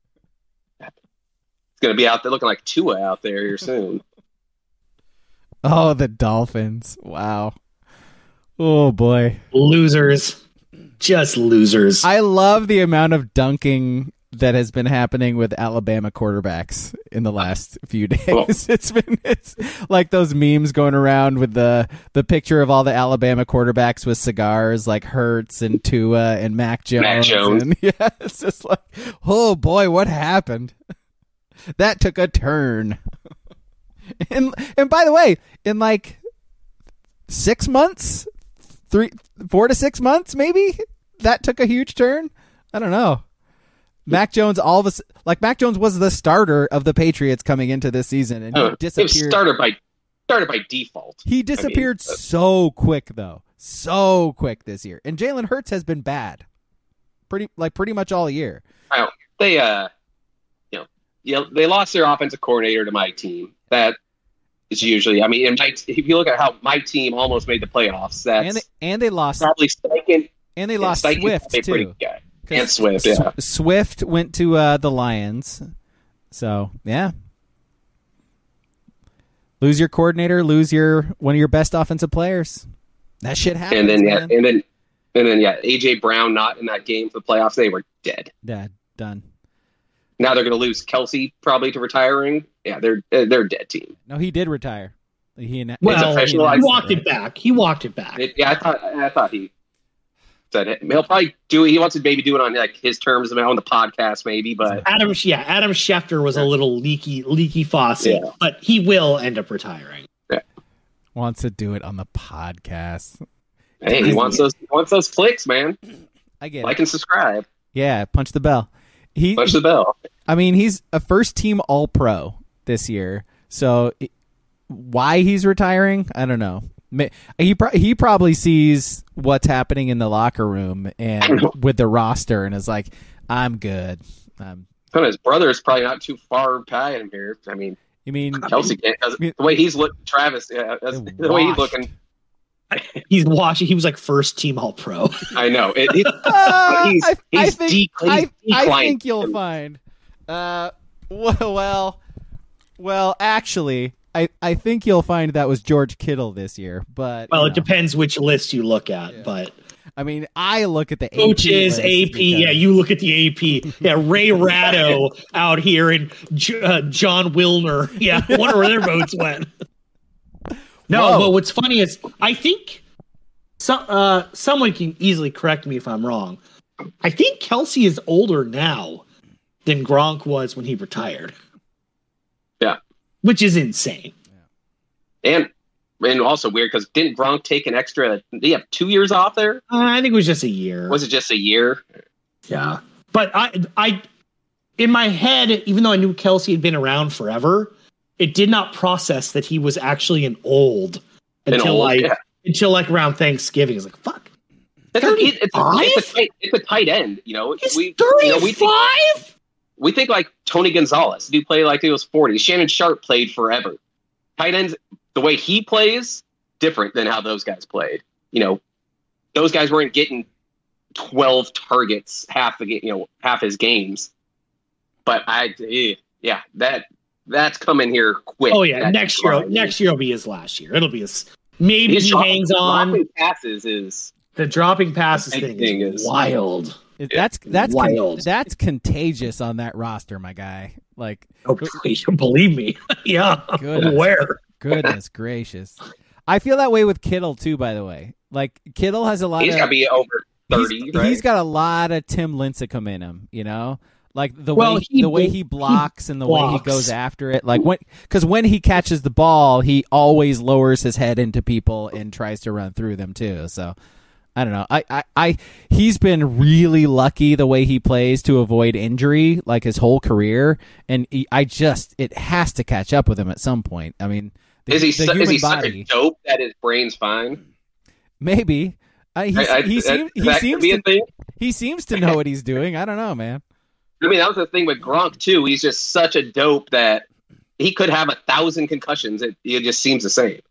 Speaker 3: It's going to be out there looking like Tua out there here soon.
Speaker 2: Oh, the Dolphins! Wow. Oh boy,
Speaker 4: Losers. Just losers.
Speaker 2: I love the amount of dunking that has been happening with Alabama quarterbacks in the last few days.
Speaker 3: Well-
Speaker 2: It's been it's like those memes going around with the the picture of all the Alabama quarterbacks with cigars, like Hurts and Tua and Mac Jones.
Speaker 3: Mac Jones.
Speaker 2: And, yeah, it's just like, oh boy, what happened? That took a turn. and and by the way, in like six months, three, four to six months, maybe that took a huge turn. I don't know. Mac Jones, all of us, like Mac Jones was the starter of the Patriots coming into this season, and he
Speaker 3: Uh, it was
Speaker 2: disappeared.
Speaker 3: started by started by default.
Speaker 2: He disappeared
Speaker 3: I mean, uh,
Speaker 2: so quick, though, so quick this year. And Jalen Hurts has been bad, pretty like pretty much all year.
Speaker 3: Well, they uh, you know, you know, they lost their offensive coordinator to my team. That is usually, I mean, and my, if you look at how my team almost made the playoffs, that's
Speaker 2: And they, and they lost
Speaker 3: probably Steichen.
Speaker 2: and they
Speaker 3: yeah,
Speaker 2: lost
Speaker 3: Steichen's
Speaker 2: Swift
Speaker 3: probably a pretty
Speaker 2: too.
Speaker 3: good guy.
Speaker 2: 'Cause
Speaker 3: And Swift, yeah.
Speaker 2: S- Swift went to uh, the Lions, so yeah. lose your coordinator, lose your one of your best offensive players. That shit happens.
Speaker 3: And then yeah,
Speaker 2: man.
Speaker 3: and then and then yeah, A J Brown not in that game for the playoffs. They were dead.
Speaker 2: Yeah, done.
Speaker 3: Now they're going to lose Kelsey probably to retiring. Yeah, they're they're a dead team.
Speaker 2: No, he did retire. He
Speaker 4: well,
Speaker 3: official.
Speaker 4: he
Speaker 3: He
Speaker 4: walked
Speaker 2: it,
Speaker 4: it back. He walked it back.
Speaker 3: It, yeah, I thought I thought he said it. He'll probably do it. He wants to maybe do it on like his terms on the podcast, maybe. But
Speaker 4: Adam, yeah, Adam Schefter was a little leaky, leaky faucet,
Speaker 3: Yeah.
Speaker 4: but he will end up retiring.
Speaker 2: Wants to do it on the podcast.
Speaker 3: hey, he wants those he wants those clicks, man.
Speaker 2: I get
Speaker 3: Like
Speaker 2: it.
Speaker 3: and subscribe.
Speaker 2: Yeah, punch the bell. He,
Speaker 3: Push the bell.
Speaker 2: I mean, he's a first team All Pro this year. So it- why he's retiring, I don't know. Ma- He pro- he probably sees what's happening in the locker room and with the roster, and is like, "I'm good." Um,
Speaker 3: And his brother is probably not too far behind him here. I mean,
Speaker 2: you mean
Speaker 3: Kelsey can't.
Speaker 2: I mean-
Speaker 3: The way he's looking, Travis. Yeah, that's the way he's
Speaker 2: Washed.
Speaker 3: looking.
Speaker 4: He's watching. He was like first team All Pro.
Speaker 3: I know. It, he,
Speaker 2: Uh,
Speaker 3: he's
Speaker 2: I, I
Speaker 3: he's,
Speaker 2: think
Speaker 3: de- he's
Speaker 2: I, I
Speaker 3: declined.
Speaker 2: think you'll find. Uh, well, well, actually, I, I think you'll find that was George Kittle this year. But
Speaker 4: Well,
Speaker 2: you
Speaker 4: it
Speaker 2: know.
Speaker 4: depends which list you look at,
Speaker 2: Yeah.
Speaker 4: but
Speaker 2: I mean, I look at the
Speaker 4: coaches,
Speaker 2: A P,
Speaker 4: A
Speaker 2: list
Speaker 4: P.
Speaker 2: because-
Speaker 4: Yeah, you look at the A P. Yeah, Ray Ratto out here and J- uh, John Wilner. Yeah, I wonder where their votes went. No,
Speaker 2: Whoa.
Speaker 4: but what's funny is I think so, uh, someone can easily correct me if I'm wrong. I think Kelsey is older now than Gronk was when he retired.
Speaker 3: Yeah.
Speaker 4: Which is insane.
Speaker 3: And and also weird because didn't Gronk take an extra? Did he have two years off there?
Speaker 4: Uh, I think it was just a year.
Speaker 3: Was it just a year?
Speaker 4: Yeah. But I, I, in my head, even though I knew Kelsey had been around forever, it did not process that he was actually an old
Speaker 3: An
Speaker 4: until
Speaker 3: old,
Speaker 4: like
Speaker 3: yeah.
Speaker 4: until like around Thanksgiving. It's like fuck.
Speaker 3: It's a, it's, a,
Speaker 4: thirty-five?
Speaker 3: it's, a tight, it's a tight end. You know,
Speaker 4: He's
Speaker 3: we
Speaker 4: thirty-five.
Speaker 3: you know, we think, we think like Tony Gonzalez. He played like he was forty. Shannon Sharp played forever. Tight ends, the way he plays, different than how those guys played. You know, those guys weren't getting twelve targets half the ga- you know half his games. But I, eh, yeah, that that's coming here quick.
Speaker 4: Oh yeah,
Speaker 3: That
Speaker 4: next year.
Speaker 3: decline.
Speaker 4: Next year will be his last year. It'll be his. Maybe
Speaker 3: His
Speaker 4: he
Speaker 3: drop-
Speaker 4: hangs on.
Speaker 3: dropping passes is
Speaker 4: The dropping passes
Speaker 3: Big
Speaker 4: thing,
Speaker 3: thing
Speaker 4: is
Speaker 3: is-
Speaker 4: wild.
Speaker 2: It- That's that's con-
Speaker 4: Wild.
Speaker 2: that's contagious on that roster, my guy. Like,
Speaker 4: Oh, please, believe me. Yeah, I'm
Speaker 2: Goodness.
Speaker 4: aware.
Speaker 2: goodness gracious. I feel that way with Kittle too. By the way, like Kittle has a lot.
Speaker 3: he's
Speaker 2: of,
Speaker 3: got to be over thirty.
Speaker 2: he's,
Speaker 3: right?
Speaker 2: he's got a lot of Tim Lincecum in him. You know, like the
Speaker 4: Well,
Speaker 2: way
Speaker 4: he
Speaker 2: the way
Speaker 4: bl-
Speaker 2: he blocks and the way he
Speaker 4: blocks.
Speaker 2: goes after it. Like when because when he catches the ball, he always lowers his head into people and tries to run through them too. So. I don't know. I, I, I, he's been really lucky the way he plays to avoid injury, like his whole career, and he, I just it has to catch up with him at some point. I mean, the,
Speaker 3: is he,
Speaker 2: the
Speaker 3: su-
Speaker 2: human
Speaker 3: is he
Speaker 2: body,
Speaker 3: such a dope that his brain's fine?
Speaker 2: maybe. Uh, he
Speaker 3: I- I-
Speaker 2: he,
Speaker 3: that-
Speaker 2: seem, he
Speaker 3: that could
Speaker 2: seems
Speaker 3: be a
Speaker 2: to
Speaker 3: thing.
Speaker 2: he seems to know what he's doing. I don't know, man.
Speaker 3: I mean, that was the thing with Gronk too. He's just such a dope that he could have a thousand concussions. It, it just seems the same.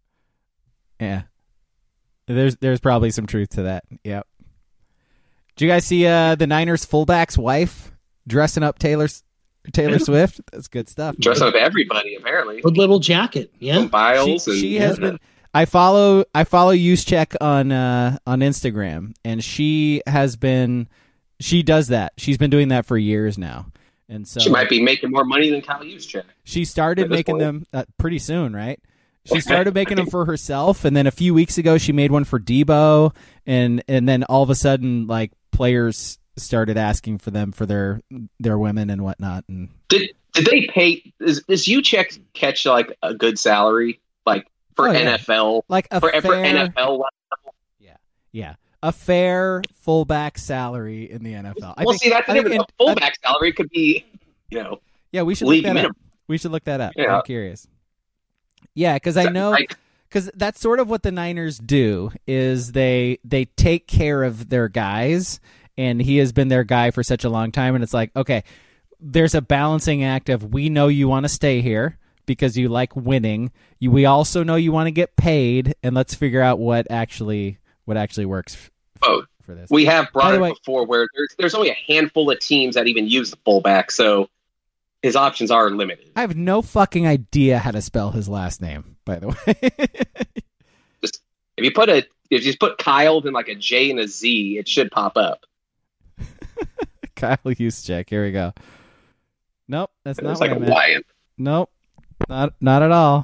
Speaker 2: Yeah, there's there's probably some truth to that. Yep. Did you guys see uh, the Niners fullback's wife dressing up Taylor Taylor Swift? That's good stuff. man.
Speaker 3: Dress up everybody apparently.
Speaker 4: Good little jacket. Yeah.
Speaker 3: Some Biles
Speaker 2: she,
Speaker 3: and
Speaker 2: she has been. I follow I follow Juszczyk on uh, on Instagram, and she has been she does that. She's been doing that for years now, and so
Speaker 3: She might be making more money than Kyle Juszczyk.
Speaker 2: she started
Speaker 3: at this
Speaker 2: making
Speaker 3: point.
Speaker 2: them uh, pretty soon, right? She started making them for herself, and then a few weeks ago she made one for Debo, and and then all of a sudden, like players started asking for them for their their women and whatnot, and
Speaker 3: Did did they pay? Is does Juszczyk catch like a good salary, like for
Speaker 2: Oh, yeah.
Speaker 3: N F L
Speaker 2: like a
Speaker 3: for, for
Speaker 2: fair,
Speaker 3: N F L?
Speaker 2: yeah, a fair fullback salary in the N F L. I
Speaker 3: well,
Speaker 2: think,
Speaker 3: see, that's
Speaker 2: I
Speaker 3: the
Speaker 2: think
Speaker 3: thing.
Speaker 2: in-
Speaker 3: A fullback salary could be, you know,
Speaker 2: yeah, we should look
Speaker 3: league
Speaker 2: that
Speaker 3: minimum.
Speaker 2: up. We should look that up.
Speaker 3: Yeah.
Speaker 2: I'm curious. Yeah, because I know.
Speaker 3: Like,
Speaker 2: Because that's sort of what the Niners do is they they take care of their guys, and he has been their guy for such a long time, and it's like, okay, there's a balancing act of we know you want to stay here because you like winning. You, we also know you want to get paid, and let's figure out what actually what actually works f-
Speaker 3: both.
Speaker 2: for this.
Speaker 3: We have
Speaker 2: By
Speaker 3: brought
Speaker 2: the
Speaker 3: it
Speaker 2: way-
Speaker 3: before where there's there's only a handful of teams that even use the fullback. So his options are limited.
Speaker 2: I have no fucking idea how to spell his last name, by the way.
Speaker 3: Just if you put a if you just put Kyle then like a J and a Z, it should pop up.
Speaker 2: Kyle Juszczyk. Here we go. Nope, that's not
Speaker 3: It's
Speaker 2: what
Speaker 3: like
Speaker 2: I
Speaker 3: a
Speaker 2: meant.
Speaker 3: lion.
Speaker 2: Nope, not not at all.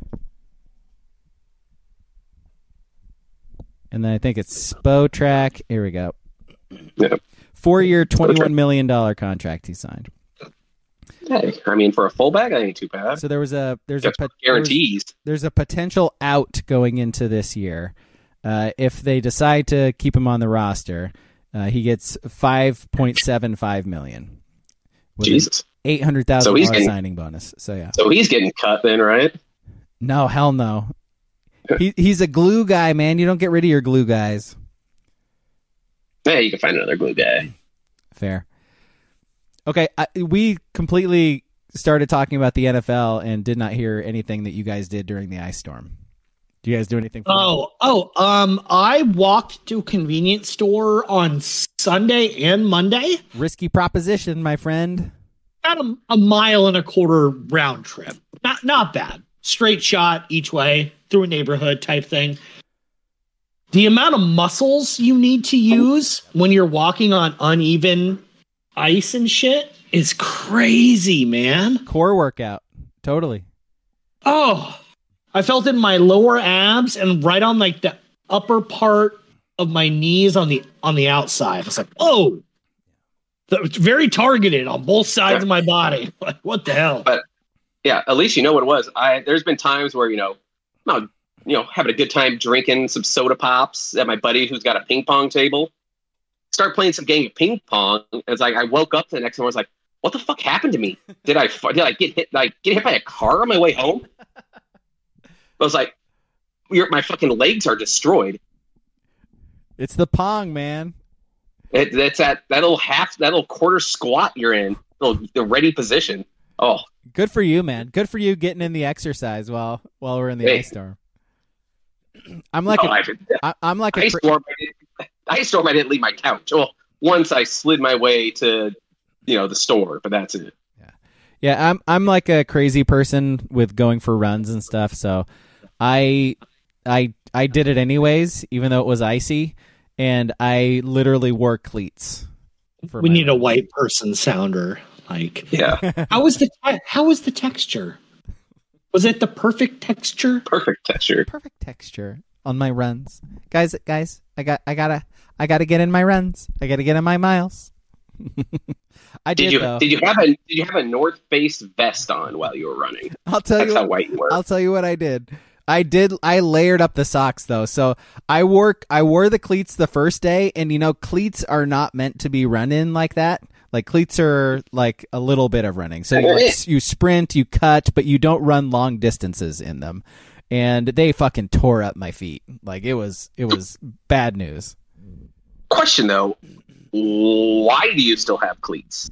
Speaker 2: And then I think it's Spotrac. Here we go.
Speaker 3: Yeah.
Speaker 2: Four-year, twenty-one million dollar contract he signed.
Speaker 3: Hey, I mean, for a fullback, that ain't too bad.
Speaker 2: So there was a there's
Speaker 3: Just
Speaker 2: a pot-
Speaker 3: guarantees.
Speaker 2: There's, there's a potential out going into this year. Uh, if they decide to keep him on the roster, uh, he gets five point seven five million. With
Speaker 3: Jesus,
Speaker 2: eight hundred thousand
Speaker 3: So he's
Speaker 2: dollars
Speaker 3: getting-
Speaker 2: signing bonus. So yeah,
Speaker 3: so he's getting cut then, right?
Speaker 2: no hell no. He he's a glue guy, man. You don't get rid of your glue guys.
Speaker 3: Yeah, you can find another glue guy.
Speaker 2: Fair. Okay, I, we completely started talking about the N F L and did not hear anything that you guys did during the ice storm. Do you guys do anything? Fun?
Speaker 4: Oh, oh, um, I walked to a convenience store on Sunday and Monday.
Speaker 2: Risky proposition, my friend.
Speaker 4: About a, a mile and a quarter round trip. Not not bad. Straight shot each way through a neighborhood type thing. The amount of muscles you need to use when you're walking on uneven ice and shit is crazy, man.
Speaker 2: Core workout. Totally.
Speaker 4: Oh, I felt it in my lower abs and right on like the upper part of my knees on the on the outside. I was like, oh, it's very targeted on both sides of my body. Like, what the hell?
Speaker 3: But yeah, at least you know what it was. I there's been times where you know, I'm you know having a good time drinking some soda pops at my buddy who's got a ping pong table. Start playing some game of ping pong. It's like I woke up the next morning. I was like, "What the fuck happened to me? Did I did I get hit like get hit by a car on my way home?" I was like, Your, "My fucking legs are destroyed."
Speaker 2: It's the pong, man.
Speaker 3: It, that's that that little half that little quarter squat you're in, little, the ready position. Oh,
Speaker 2: Good for you, man. Good for you getting in the exercise while while we're in the
Speaker 3: Hey.
Speaker 2: ice storm. I'm like
Speaker 3: no,
Speaker 2: a,
Speaker 3: I,
Speaker 2: I, I'm like a
Speaker 3: ice
Speaker 2: cra-
Speaker 3: storm. I didn't, ice storm. I didn't leave my couch. Well, once I slid my way to, you know, the store, but that's it.
Speaker 2: Yeah, I'm I'm like a crazy person with going for runs and stuff. So, I I I did it anyways, even though it was icy, and I literally wore cleats. For
Speaker 4: We
Speaker 2: my
Speaker 4: need a
Speaker 2: runs.
Speaker 4: white person sounder. Like,
Speaker 3: Yeah,
Speaker 4: how was the how was the texture? Was it the perfect texture?
Speaker 3: perfect texture.
Speaker 2: perfect texture on my runs, guys. Guys, I got I gotta I gotta get in my runs. I gotta get in my miles. I did,
Speaker 3: Did you
Speaker 2: though.
Speaker 3: did you have a did you have a North Face vest on while you were running?
Speaker 2: I'll tell
Speaker 3: That's
Speaker 2: you.
Speaker 3: how white you were.
Speaker 2: I'll tell you what I did. I did. I layered up the socks though. So I wore I wore the cleats the first day, and you know, cleats are not meant to be run in like that. Like cleats are like a little bit of running. So you, like, you sprint, you cut, but you don't run long distances in them. And they fucking tore up my feet. Like it was it was bad news.
Speaker 3: Question though, why do you still have cleats?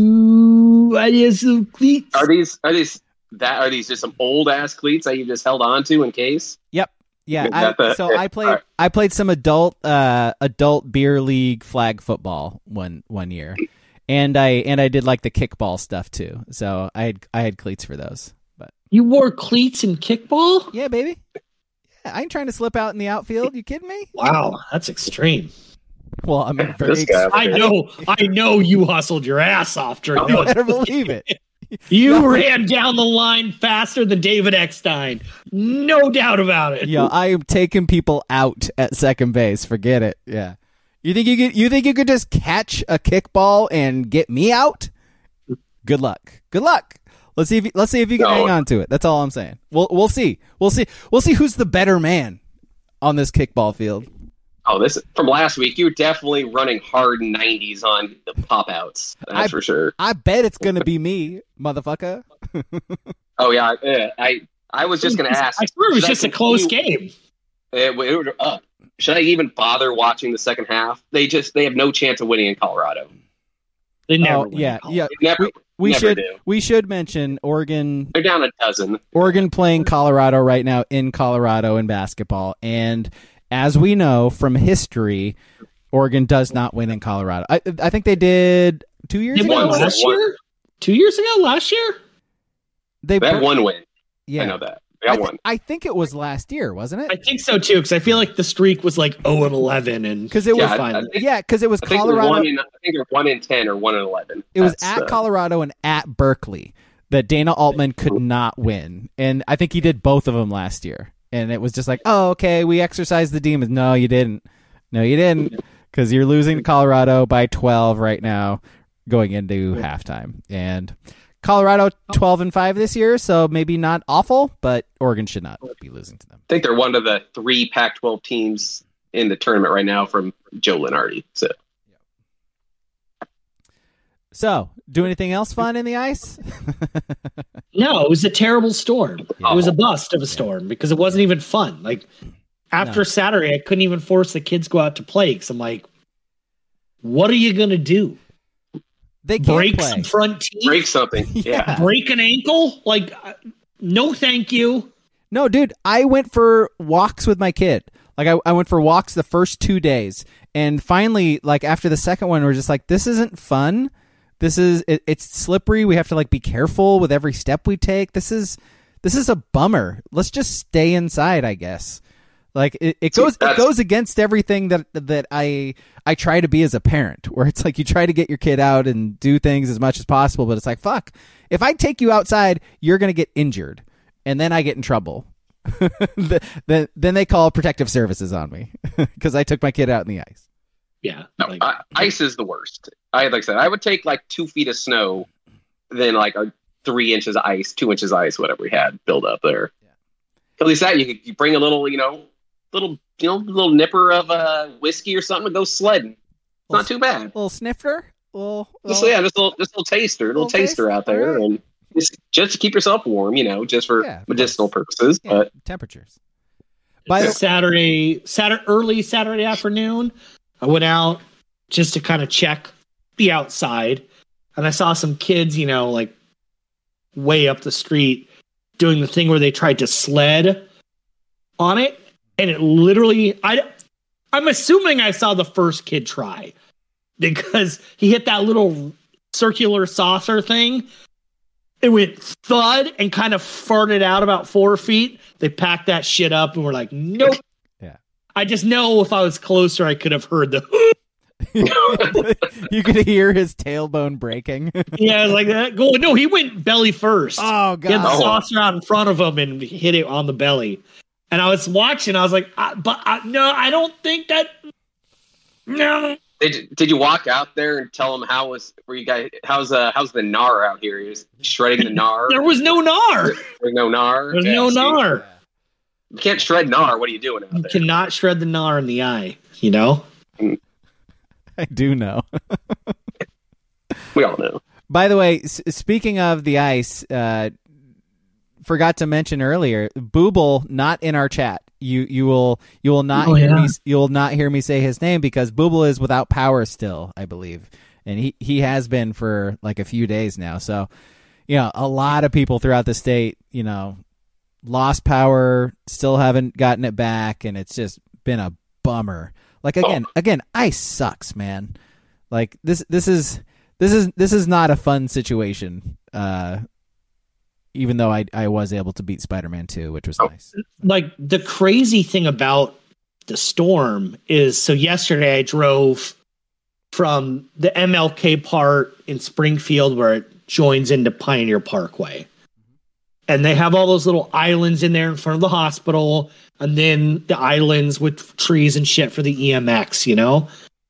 Speaker 4: Ooh, I need some cleats.
Speaker 3: Are these are these that are these just some old ass cleats that you just held on to in case?
Speaker 2: Yep. Yeah.
Speaker 3: Is
Speaker 2: I,
Speaker 3: that the-
Speaker 2: so I played.
Speaker 3: Alright.
Speaker 2: I played some adult uh, adult beer league flag football one one year, and I and I did like the kickball stuff too. So I had I had cleats for those. But
Speaker 4: You wore cleats in kickball?
Speaker 2: yeah, baby. Yeah, I ain't trying to slip out in the outfield. You kidding me?
Speaker 4: Wow, that's extreme.
Speaker 2: Well, I'm very.
Speaker 3: This guy.
Speaker 4: I know, I know you hustled your ass off during
Speaker 2: You
Speaker 4: those.
Speaker 2: better believe it.
Speaker 4: You ran down the line faster than David Eckstein. No doubt about it.
Speaker 2: Yo, I am taking people out at second base. Forget it. Yeah. You think you could? You think you could just catch a kickball and get me out? Good luck. Good luck. Let's see if you, let's see if you can
Speaker 3: No.
Speaker 2: hang on to it. That's all I'm saying. We'll we'll see. We'll see. We'll see who's the better man on this kickball field.
Speaker 3: Oh, this from last week. You were definitely running hard nineties on the pop outs. That's
Speaker 2: I-
Speaker 3: for sure.
Speaker 2: I bet it's gonna be me, motherfucker.
Speaker 3: Oh yeah, yeah. I I was just gonna ask.
Speaker 4: I swear it was
Speaker 3: should I
Speaker 4: just a close
Speaker 3: continue-
Speaker 4: game.
Speaker 3: It, it was up. Should I even bother watching the second half? They just they have no chance of winning in Colorado.
Speaker 4: They never
Speaker 2: Oh
Speaker 4: win
Speaker 2: yeah,
Speaker 4: in college.
Speaker 2: yeah.
Speaker 3: They never.
Speaker 2: We, we
Speaker 3: never
Speaker 2: should
Speaker 3: do.
Speaker 2: we should mention Oregon.
Speaker 3: They're down a dozen.
Speaker 2: Oregon playing Colorado right now in Colorado in basketball. And as we know from history, Oregon does not win in Colorado. I, I think they did two years
Speaker 4: They
Speaker 2: ago.
Speaker 4: won
Speaker 3: One.
Speaker 4: last
Speaker 3: One.
Speaker 4: year? two years ago, last year.
Speaker 2: They
Speaker 3: They had
Speaker 2: bur-
Speaker 3: one win.
Speaker 2: Yeah,
Speaker 3: I know that. They
Speaker 2: I,
Speaker 3: got
Speaker 2: th-
Speaker 3: one.
Speaker 2: I think it was last year, wasn't
Speaker 4: I
Speaker 2: it?
Speaker 4: think so too, because I feel like the streak was like oh and eleven, and
Speaker 2: Because it was
Speaker 3: Yeah, I-
Speaker 4: fine.
Speaker 3: I think-
Speaker 2: yeah, because it was
Speaker 3: I think they're
Speaker 2: Colorado.
Speaker 3: one in, I think they're one in ten or one in eleven.
Speaker 2: It was
Speaker 3: That's,
Speaker 2: at
Speaker 3: uh,
Speaker 2: Colorado and at Berkeley that Dana Altman could not win, and I think he did both of them last year. And it was just like, oh, okay, we exercised the demons. No, you didn't. No, you didn't, because you're losing to Colorado by twelve right now, going into halftime. And Colorado twelve and five this year, so maybe not awful, but Oregon should not be losing to them.
Speaker 3: I think they're one of the three Pac twelve teams in the tournament right now from Joe Lenardi. So
Speaker 2: So, do anything else fun in the ice?
Speaker 4: No, it was a terrible storm. It was a bust of a storm because it wasn't even fun. Like after
Speaker 2: No.
Speaker 4: Saturday, I couldn't even force the kids to go out to play because I'm like, what are you gonna do?
Speaker 2: They can't
Speaker 4: Break
Speaker 2: play.
Speaker 4: some front teeth?
Speaker 3: break something.
Speaker 2: Yeah.
Speaker 3: Yeah.
Speaker 4: Break an ankle? Like, uh, no, thank you.
Speaker 2: No, dude, I went for walks with my kid. Like, I, I went for walks the first two days. And finally, like, after the second one, we're just like, this isn't fun. This is, it, it's slippery. We have to, like, be careful with every step we take. This is, this is a bummer. Let's just stay inside, I guess. Like, it, it
Speaker 3: See,
Speaker 2: goes, it
Speaker 3: that's-
Speaker 2: goes against everything that, that I, I try to be as a parent, where it's like you try to get your kid out and do things as much as possible, but it's like, fuck, if I take you outside, you're going to get injured. And then I get in trouble. then, then they call protective services on me because I took my kid out in the ice.
Speaker 4: Yeah.
Speaker 3: No,
Speaker 4: like-
Speaker 3: I, ice is the worst. I like I said, I would take like two feet of snow, then like a three inches of ice, two inches of ice, whatever we had build up there.
Speaker 2: Yeah.
Speaker 3: At least that you could you bring a little, you know, little you know, little nipper of uh, whiskey or something and go sledding. It's not too bad.
Speaker 2: Little snifter, little,
Speaker 3: Just,
Speaker 2: little-
Speaker 3: yeah, just a little, just a little taster, a little,
Speaker 2: Little
Speaker 3: taster
Speaker 2: taste?
Speaker 3: out there,
Speaker 2: All right.
Speaker 3: and just, just to keep yourself warm, you know, just for
Speaker 2: Yeah, of
Speaker 3: medicinal
Speaker 2: course.
Speaker 3: purposes.
Speaker 2: yeah,
Speaker 3: But
Speaker 2: temperatures. By the,
Speaker 4: Saturday, Saturday, early Saturday afternoon, I went out just to kind of check the outside, and I saw some kids, you know, like way up the street, doing the thing where they tried to sled on it, and it literally, I, I'm assuming I saw the first kid try because he hit that little circular saucer thing. It went thud and kind of farted out about four feet. They packed that shit up and were like, nope.
Speaker 2: Yeah.
Speaker 4: I just know if I was closer, I could have heard the,
Speaker 2: you could hear his tailbone breaking.
Speaker 4: yeah, like that. Go, no, he went belly first.
Speaker 2: Oh
Speaker 4: He had the
Speaker 2: god!
Speaker 4: saucer out in front of him and hit it on the belly. And I was watching. I was like, I, but I, no, I don't think that. No.
Speaker 3: did did you walk out there and tell them how was were you guys how's uh how's the gnar out here? He was shredding the gnar.
Speaker 4: There was no gnar.
Speaker 3: There's no gnar.
Speaker 4: There's
Speaker 3: Yeah,
Speaker 4: no
Speaker 3: see,
Speaker 4: gnar.
Speaker 3: You can't shred gnar. What are you doing out
Speaker 4: You
Speaker 3: there?
Speaker 4: cannot shred the gnar in the eye, you know?
Speaker 2: I do know.
Speaker 3: We all know.
Speaker 2: By the way, s- speaking of the ice, uh, forgot to mention earlier, Booble not in our chat. You you will you will not
Speaker 4: Oh,
Speaker 2: hear
Speaker 4: yeah.
Speaker 2: me you will not hear me say his name because Booble is without power still, I believe, and he he has been for like a few days now. So, you know, a lot of people throughout the state, you know, lost power, still haven't gotten it back, and it's just been a bummer. Like again, again, ice sucks, man. Like this this is this is this is not a fun situation. Uh, even though I I was able to beat Spider-Man two, which was
Speaker 3: Oh.
Speaker 2: nice.
Speaker 4: Like the crazy thing about the storm is so yesterday I drove from the M L K part in Springfield where it joins into Pioneer Parkway. And they have all those little islands in there in front of the hospital, and then the islands with trees and shit for the E M X, you know?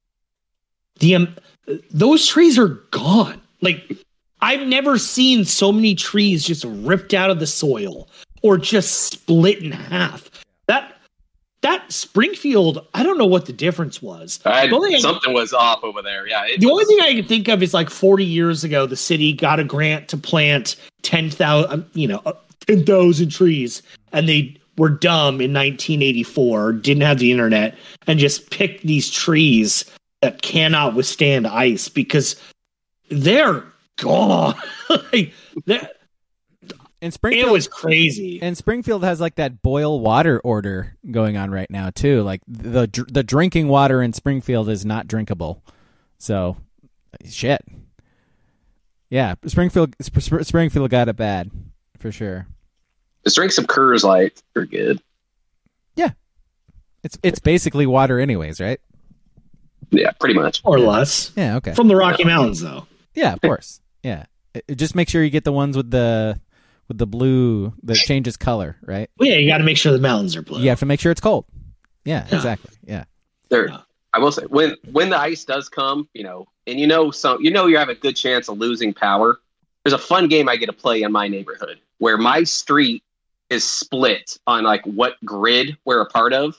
Speaker 4: The um, those trees are gone. Like I've never seen so many trees just ripped out of the soil or just split in half. That that Springfield, I don't know what the difference was.
Speaker 3: I,
Speaker 4: The only thing I-
Speaker 3: something was off over there. Yeah. It
Speaker 4: the
Speaker 3: was-
Speaker 4: only thing I can think of is like forty years ago, the city got a grant to plant ten thousand, you know, uh, ten thousand trees, and they were dumb in nineteen eighty-four, didn't have the internet, and just picked these trees that cannot withstand ice because they're gone. Like, they're-
Speaker 2: And
Speaker 4: it
Speaker 2: Springfield
Speaker 4: was crazy.
Speaker 2: and Springfield has like that boil water order going on right now too. Like the dr- the drinking water in Springfield is not drinkable. So shit. Yeah, Springfield Sp- Springfield got it bad for sure.
Speaker 3: Just drink some Coors Light. You're good.
Speaker 2: Yeah, it's it's basically water, anyways, right?
Speaker 3: Yeah, pretty much.
Speaker 4: Or less.
Speaker 2: Yeah, okay.
Speaker 4: From the Rocky Mountains, though.
Speaker 2: Yeah, of course. Yeah, it, it- just make sure you get the ones with the with the blue that changes color, right?
Speaker 4: Well, yeah, you got to make sure the mountains are blue.
Speaker 2: You have to make sure it's cold. Yeah,
Speaker 4: Yeah.
Speaker 2: exactly. Yeah.
Speaker 3: There,
Speaker 4: Yeah.
Speaker 3: I will say when when the ice does come, you know, and you know some, you know, you have a good chance of losing power. There's a fun game I get to play in my neighborhood where my street is split on like what grid we're a part of,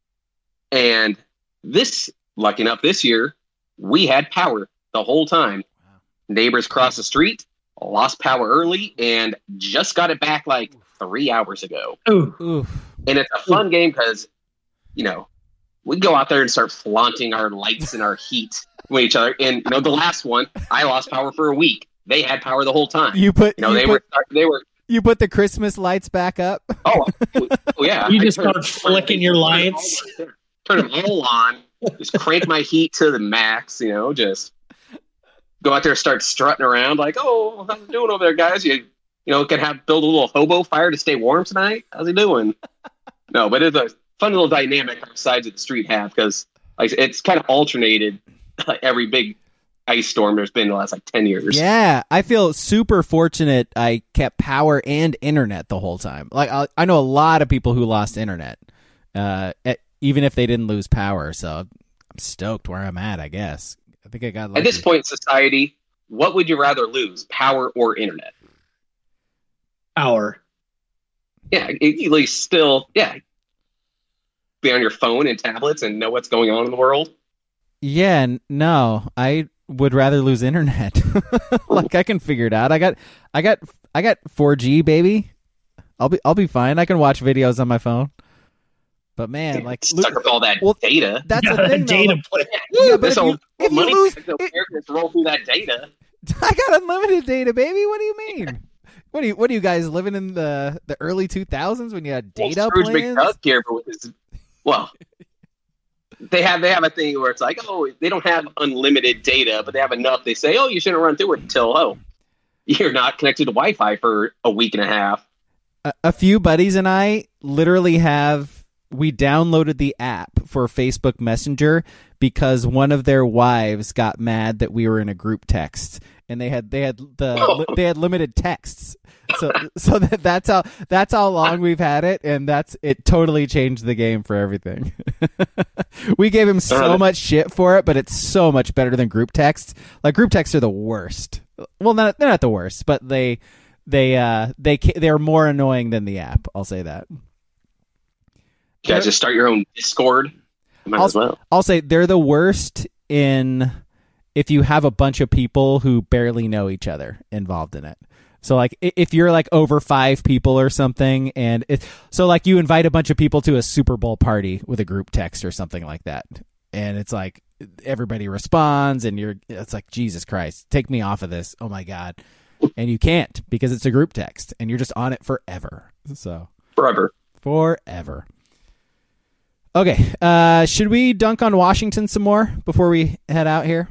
Speaker 3: and this, lucky enough, this year we had power the whole time. Neighbors across the street lost power early and just got it back like three hours ago.
Speaker 4: Ooh.
Speaker 2: Oof.
Speaker 3: And it's a fun game because, you know, we go out there and start flaunting our lights and our heat with each other. And, you know, the last one, I lost power for a week. They had power the whole time.
Speaker 2: You put
Speaker 3: You know,
Speaker 2: you
Speaker 3: they
Speaker 2: put,
Speaker 3: were, they were,
Speaker 2: you put the Christmas lights back up.
Speaker 3: oh, oh yeah.
Speaker 4: You
Speaker 3: I
Speaker 4: just
Speaker 3: turned-
Speaker 4: start flicking your lights.
Speaker 3: Turn them all on. Just crank my heat to the max, you know, just go out there and start strutting around like, oh, how's it doing over there, guys? You, you know, can have build a little hobo fire to stay warm tonight. How's he doing? No, but it's a fun little dynamic our sides of the street have because like it's kind of alternated uh, every big ice storm there's been in the last like ten years.
Speaker 2: Yeah, I feel super fortunate I kept power and internet the whole time. Like I, I know a lot of people who lost internet, uh, at, even if they didn't lose power. So I'm stoked where I'm at, I guess. I think I got lucky.
Speaker 3: At this point in society, what would you rather lose, power or internet?
Speaker 4: Power.
Speaker 3: Yeah, at least still, yeah, be on your phone and tablets and know what's going on in the world.
Speaker 2: Yeah, n- no, I would rather lose internet. Like I can figure it out. I got, I got, I got four G, baby. I'll be, I'll be fine. I can watch videos on my phone. But man, like,
Speaker 3: Suck up all that
Speaker 2: well,
Speaker 3: data.
Speaker 2: that's
Speaker 4: Yeah,
Speaker 2: the thing. though.
Speaker 4: data play.
Speaker 2: Yeah, but
Speaker 3: This
Speaker 2: if you,
Speaker 3: old
Speaker 2: if you
Speaker 3: money
Speaker 2: lose,
Speaker 3: bags over
Speaker 2: it-
Speaker 3: here can just roll through that data.
Speaker 2: I got unlimited data, baby. What do you mean? What do you, what are you guys living in the the early two thousands when you had data
Speaker 3: well, Scrooge
Speaker 2: plans?
Speaker 3: McDuck here, but with his, well, they have they have a thing where it's like, oh, they don't have unlimited data, but they have enough. They say, oh, you shouldn't run through it until oh, you're not connected to Wi-Fi for a week and a half.
Speaker 2: A, a few buddies and I literally have. We downloaded the app for Facebook Messenger because one of their wives got mad that we were in a group text, and they had they had the they had limited texts. So so that, that's how that's how long we've had it, and that's it. Totally changed the game for everything. We gave him so much shit for it, but it's so much better than group texts. Like group texts are the worst. Well, not they're not the worst, but they they uh they they're more annoying than the app. I'll say that.
Speaker 3: Yeah, just start your own Discord. Might
Speaker 2: I'll,
Speaker 3: as well.
Speaker 2: I'll say they're the worst in if you have a bunch of people who barely know each other involved in it. So like i- if you're like over five people or something, and it, so like you invite a bunch of people to a Super Bowl party with a group text or something like that, and it's like everybody responds, and you're it's like Jesus Christ, take me off of this. Oh my God, and you can't because it's a group text, and you're just on it forever. So
Speaker 3: Forever.
Speaker 2: forever. Okay, uh, should we dunk on Washington some more before we head out here?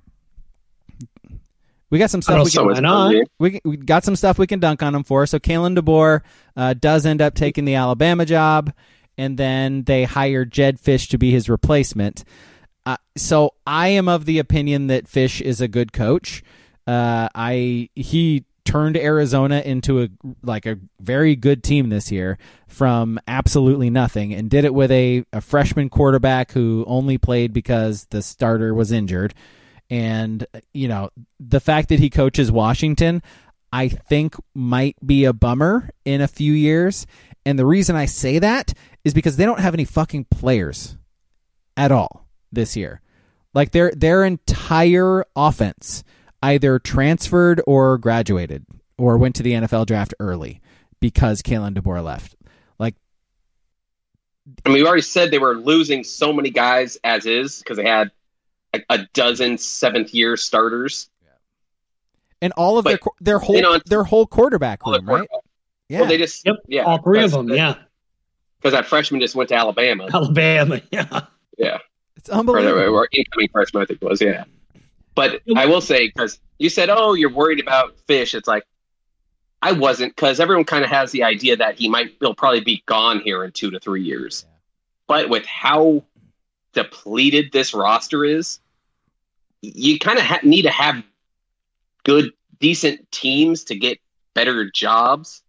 Speaker 2: We got some
Speaker 4: I
Speaker 2: stuff
Speaker 4: don't
Speaker 2: we
Speaker 4: see
Speaker 2: can
Speaker 4: why not.
Speaker 2: we, we got some stuff we can dunk on them for. So Kalen DeBoer uh, does end up taking the Alabama job, and then they hire Jed Fish to be his replacement. Uh, so I am of the opinion that Fish is a good coach. Uh, I he turned Arizona into a like a very good team this year from absolutely nothing, and did it with a, a freshman quarterback who only played because the starter was injured. And, you know, the fact that he coaches Washington, I think might be a bummer in a few years. And the reason I say that is because they don't have any fucking players at all this year. Like their their entire offense either transferred or graduated or went to the N F L draft early because Kalen DeBoer left. Like,
Speaker 3: I mean, we already said they were losing so many guys as is because they had like a dozen seventh year starters.
Speaker 2: and all of
Speaker 3: But,
Speaker 2: their qu- their whole
Speaker 3: you know,
Speaker 2: their whole quarterback
Speaker 3: All the
Speaker 2: room, right?
Speaker 3: quarterbacks.
Speaker 2: Yeah.
Speaker 3: Well, they just
Speaker 4: Yep.
Speaker 3: yeah,
Speaker 4: All three of
Speaker 3: because-
Speaker 4: them. Yeah.
Speaker 3: because that freshman just went to Alabama.
Speaker 4: Alabama. Yeah.
Speaker 3: Yeah,
Speaker 2: It's
Speaker 3: or,
Speaker 2: unbelievable.
Speaker 3: or incoming freshman, I think it was. Yeah, But I will say, because you said, oh, you're worried about Fish. It's like, I wasn't, because everyone kind of has the idea that he might, he'll probably be gone here in two to three years. Yeah. But with how depleted this roster is, you kind of ha- need to have good, decent teams to get better jobs.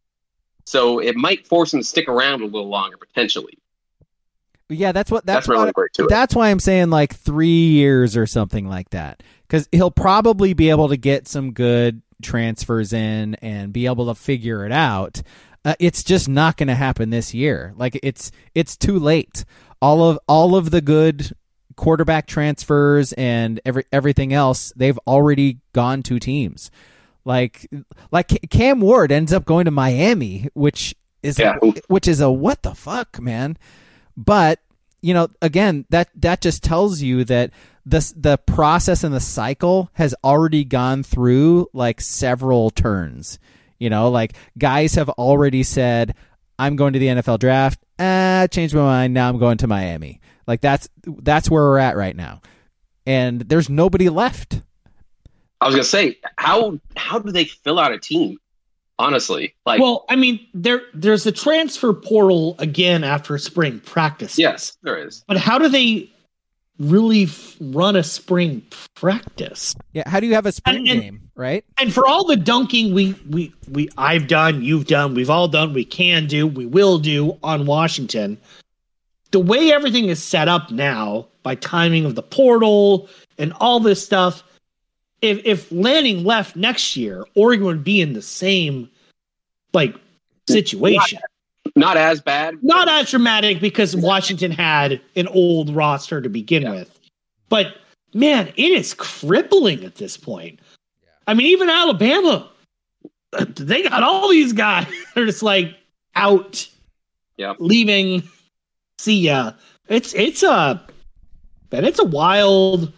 Speaker 3: So it might force him to stick around a little longer, potentially.
Speaker 2: Yeah, that's what that's,
Speaker 3: that's really
Speaker 2: what,
Speaker 3: to
Speaker 2: that's why I'm saying like three years or something like that, because he'll probably be able to get some good transfers in and be able to figure it out. Uh, it's just not going to happen this year. Like it's it's too late. All of all of the good quarterback transfers and every everything else, they've already gone to teams. Like like Cam Ward ends up going to Miami, which is
Speaker 3: yeah.
Speaker 2: a, which is a what the fuck, man. But, you know, again, that, that just tells you that the, the process and the cycle has already gone through like several turns. You know, like guys have already said, I'm going to the N F L draft. Ah, changed my mind. Now I'm going to Miami. Like that's that's where we're at right now. And there's nobody left.
Speaker 3: I was going to say, how how do they fill out a team? Honestly, like,
Speaker 4: well, I mean, there there's a transfer portal again after spring practice.
Speaker 3: Yes, there is.
Speaker 4: But how do they really f- run a spring practice?
Speaker 2: Yeah, how do you have a spring
Speaker 4: and, and,
Speaker 2: game, right?
Speaker 4: And for all the dunking we we we I've done, you've done, we've all done, we can do, we will do on Washington. The way everything is set up now, by timing of the portal and all this stuff. If if Lanning left next year, Oregon would be in the same like situation.
Speaker 3: Not, not as bad.
Speaker 4: Not as dramatic because Washington had an old roster to begin yeah. with. But man, it is crippling at this point. Yeah. I mean, even Alabama, they got all these guys. They're just like out,
Speaker 3: yeah,
Speaker 4: leaving. See ya. It's it's a, but it's a wild.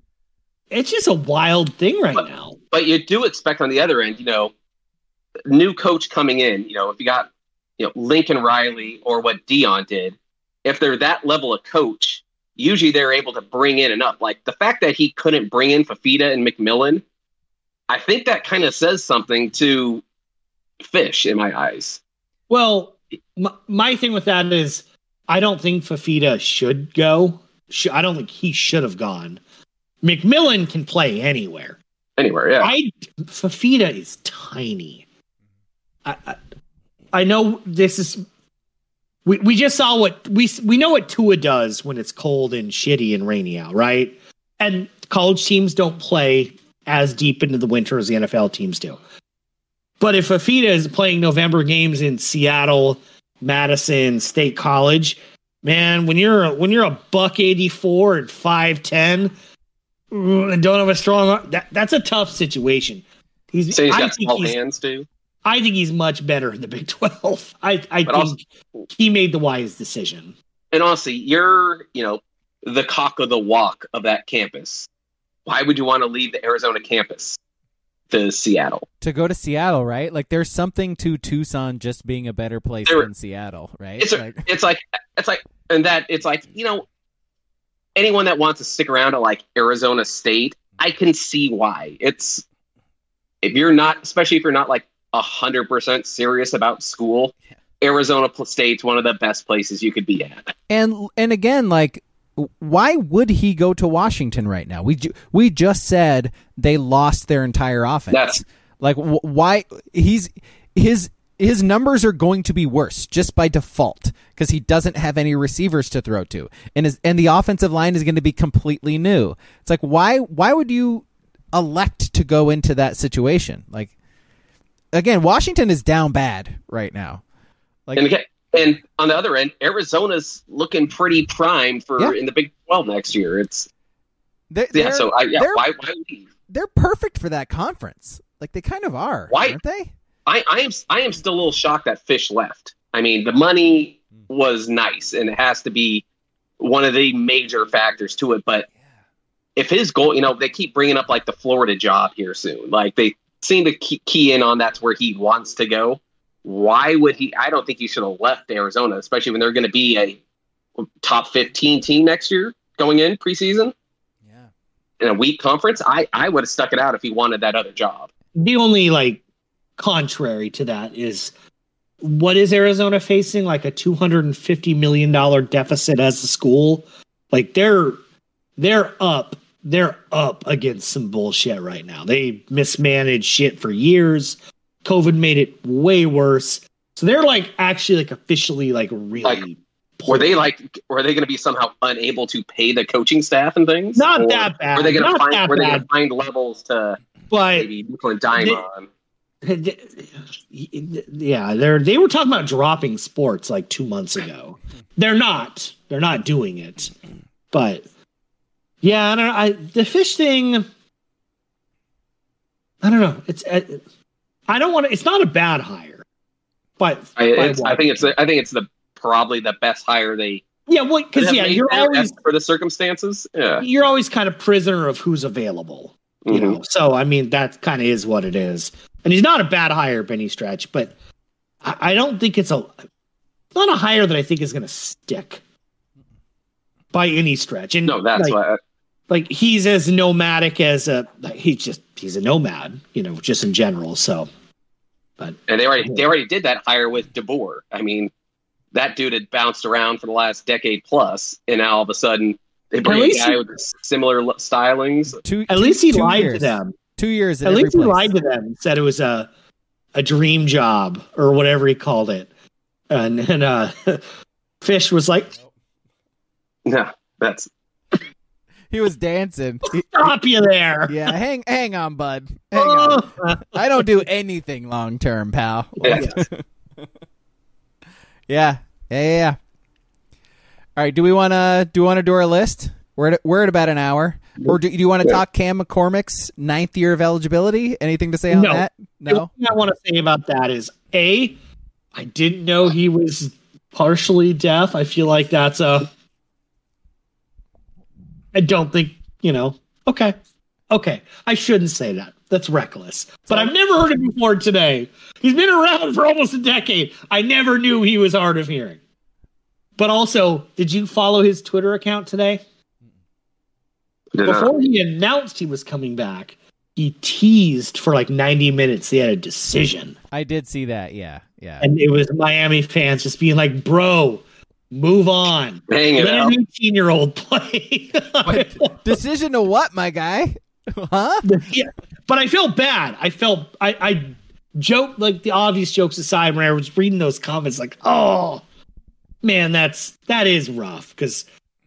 Speaker 4: It's just a wild thing right
Speaker 3: but,
Speaker 4: now.
Speaker 3: But you do expect on the other end, you know, new coach coming in, you know, if you got, you know, Lincoln Riley or what Dion did, if they're that level of coach, usually they're able to bring in enough. Like the fact that he couldn't bring in Fafita and McMillan, I think that kind of says something to Fish in my eyes.
Speaker 4: Well, my, my thing with that is I don't think Fafita should go. I don't think he should have gone. McMillan can play anywhere.
Speaker 3: Anywhere, yeah.
Speaker 4: I Fafita is tiny. I, I I know this is. We we just saw what we we know what Tua does when it's cold and shitty and rainy out, right? And college teams don't play as deep into the winter as the N F L teams do. But if Fafita is playing November games in Seattle, Madison State College, man, when you're a, when you're a buck eighty-four and five ten. And don't have a strong arm. That, that's a tough situation. He's,
Speaker 3: so he's
Speaker 4: I
Speaker 3: got
Speaker 4: think
Speaker 3: small
Speaker 4: he's,
Speaker 3: hands too.
Speaker 4: I think he's much better in the Big twelve. I, I think
Speaker 3: also,
Speaker 4: he made the wise decision.
Speaker 3: And honestly, you're, you know, the cock of the walk of that campus. Why would you want to leave the Arizona campus to Seattle?
Speaker 2: To go to Seattle, right? Like there's something to Tucson just being a better place there, than Seattle, right?
Speaker 3: It's, a,
Speaker 2: like,
Speaker 3: it's like, it's like, and that it's like, you know, anyone that wants to stick around at like Arizona State, I can see why. It's if you're not, especially if you're not like a hundred percent serious about school, Arizona State's one of the best places you could be at.
Speaker 2: And and again, like, why would he go to Washington right now? We ju- we just said they lost their entire offense.
Speaker 3: That's,
Speaker 2: like, wh- why he's his. His numbers are going to be worse just by default because he doesn't have any receivers to throw to, and his and the offensive line is going to be completely new. It's like why why would you elect to go into that situation? Like again, Washington is down bad right now. Like
Speaker 3: and, and on the other end, Arizona's looking pretty primed for
Speaker 2: yeah.
Speaker 3: in the Big twelve next year. It's
Speaker 2: they're,
Speaker 3: yeah.
Speaker 2: They're,
Speaker 3: So I, yeah, why why leave?
Speaker 2: They're perfect for that conference. Like they kind of are,
Speaker 3: why,
Speaker 2: aren't they?
Speaker 3: I, I am I am still a little shocked that Fish left. I mean, the money was nice, and it has to be one of the major factors to it. But if his goal, you know, they keep bringing up like the Florida job here soon. Like they seem to key, key in on that's where he wants to go. Why would he? I don't think he should have left Arizona, especially when they're going to be a top fifteen team next year going in preseason.
Speaker 2: Yeah,
Speaker 3: in a weak conference, I, I would have stuck it out if he wanted that other job.
Speaker 4: The only like contrary to that is what is Arizona facing? Like a two hundred fifty million dollars deficit as a school. Like they're they're up. They're up against some bullshit right now. They mismanaged shit for years. COVID made it way worse. So they're like actually like officially like really
Speaker 3: like, were they like were they going to be somehow unable to pay the coaching staff and things?
Speaker 4: Not
Speaker 3: or
Speaker 4: that bad.
Speaker 3: Were they going to find
Speaker 4: that
Speaker 3: were they
Speaker 4: bad.
Speaker 3: going to find levels to
Speaker 4: but
Speaker 3: maybe nickel and dime
Speaker 4: they,
Speaker 3: on?
Speaker 4: Yeah, they're they were talking about dropping sports like two months ago. They're not. They're not doing it. But yeah, I don't know. I, the fish thing. I don't know. It's. I don't want to. It's not a bad hire, but
Speaker 3: I, it's, I think it's. I think it's the probably the best hire they.
Speaker 4: Yeah, well, because yeah, you're always
Speaker 3: for the circumstances. Yeah,
Speaker 4: you're always kind of prisoner of who's available. You mm-hmm. know, so I mean that kind of is what it is. And he's not a bad hire, Benny Stretch, but I, I don't think it's a not a hire that I think is going to stick by any stretch. And
Speaker 3: no, that's
Speaker 4: like,
Speaker 3: why. I,
Speaker 4: like he's as nomadic as a he's just he's a nomad, you know, just in general. So, but
Speaker 3: and they already they already did that hire with DeBoer. I mean, that dude had bounced around for the last decade plus, and now all of a sudden they bring a guy he, with similar stylings.
Speaker 2: Two,
Speaker 4: at
Speaker 2: two,
Speaker 4: least he
Speaker 2: two
Speaker 4: lied
Speaker 2: years.
Speaker 4: to them.
Speaker 2: Two years.
Speaker 4: At, at least he place. lied to them and said it was a a dream job or whatever he called it, and and uh, Fish was like,
Speaker 3: "No, that's."
Speaker 2: He was dancing.
Speaker 4: Stop you there.
Speaker 2: Yeah, hang hang on, bud. Hang on. I don't do anything long term, pal.
Speaker 3: Yeah.
Speaker 2: yeah. Yeah, yeah. All right, do we want to do we want to do our list? We're at, we're at about an hour. Or do, do you want to talk Cam McCormick's ninth year of eligibility? Anything to say on
Speaker 4: no.
Speaker 2: that? No.
Speaker 4: The thing I want to say about that is A, I didn't know he was partially deaf. I feel like that's a I don't think, you know, okay. Okay. I shouldn't say that. That's reckless. But I've never heard it before today. He's been around for almost a decade. I never knew he was hard of hearing. But also, did you follow his Twitter account today? Before he announced he was coming back, he teased for like ninety minutes he had a decision.
Speaker 2: I did see that, yeah. Yeah.
Speaker 4: And it was Miami fans just being like, bro, move on.
Speaker 3: Hang it
Speaker 4: Let
Speaker 3: out.
Speaker 4: an eighteen-year-old play.
Speaker 2: Wait, decision to what, my guy? Huh?
Speaker 4: Yeah, but I felt bad. I felt I, I joked, like the obvious jokes aside, when I was reading those comments, like, oh man, that's that is rough because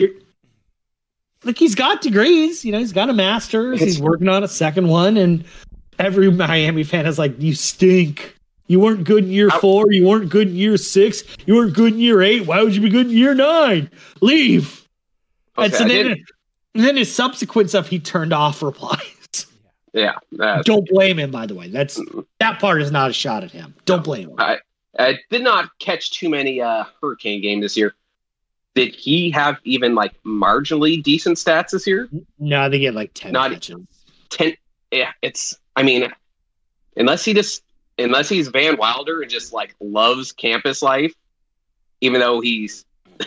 Speaker 4: like he's got degrees, you know, he's got a master's, he's working on a second one, and every Miami fan is like, you stink. You weren't good in year four. You weren't good in year six. You weren't good in year eight. Why would you be good in year nine? Leave. Okay, and so then, and then his subsequent stuff, he turned off replies.
Speaker 3: Yeah.
Speaker 4: Don't blame him, by the way. That's that part is not a shot at him. Don't
Speaker 3: no,
Speaker 4: blame him.
Speaker 3: I, I did not catch too many uh, Hurricane games this year. Did he have even like marginally decent stats this year?
Speaker 4: No, they get like ten
Speaker 3: not
Speaker 4: catches.
Speaker 3: ten. Yeah, it's. I mean, unless he just. Unless he's Van Wilder and just like loves campus life, even though he's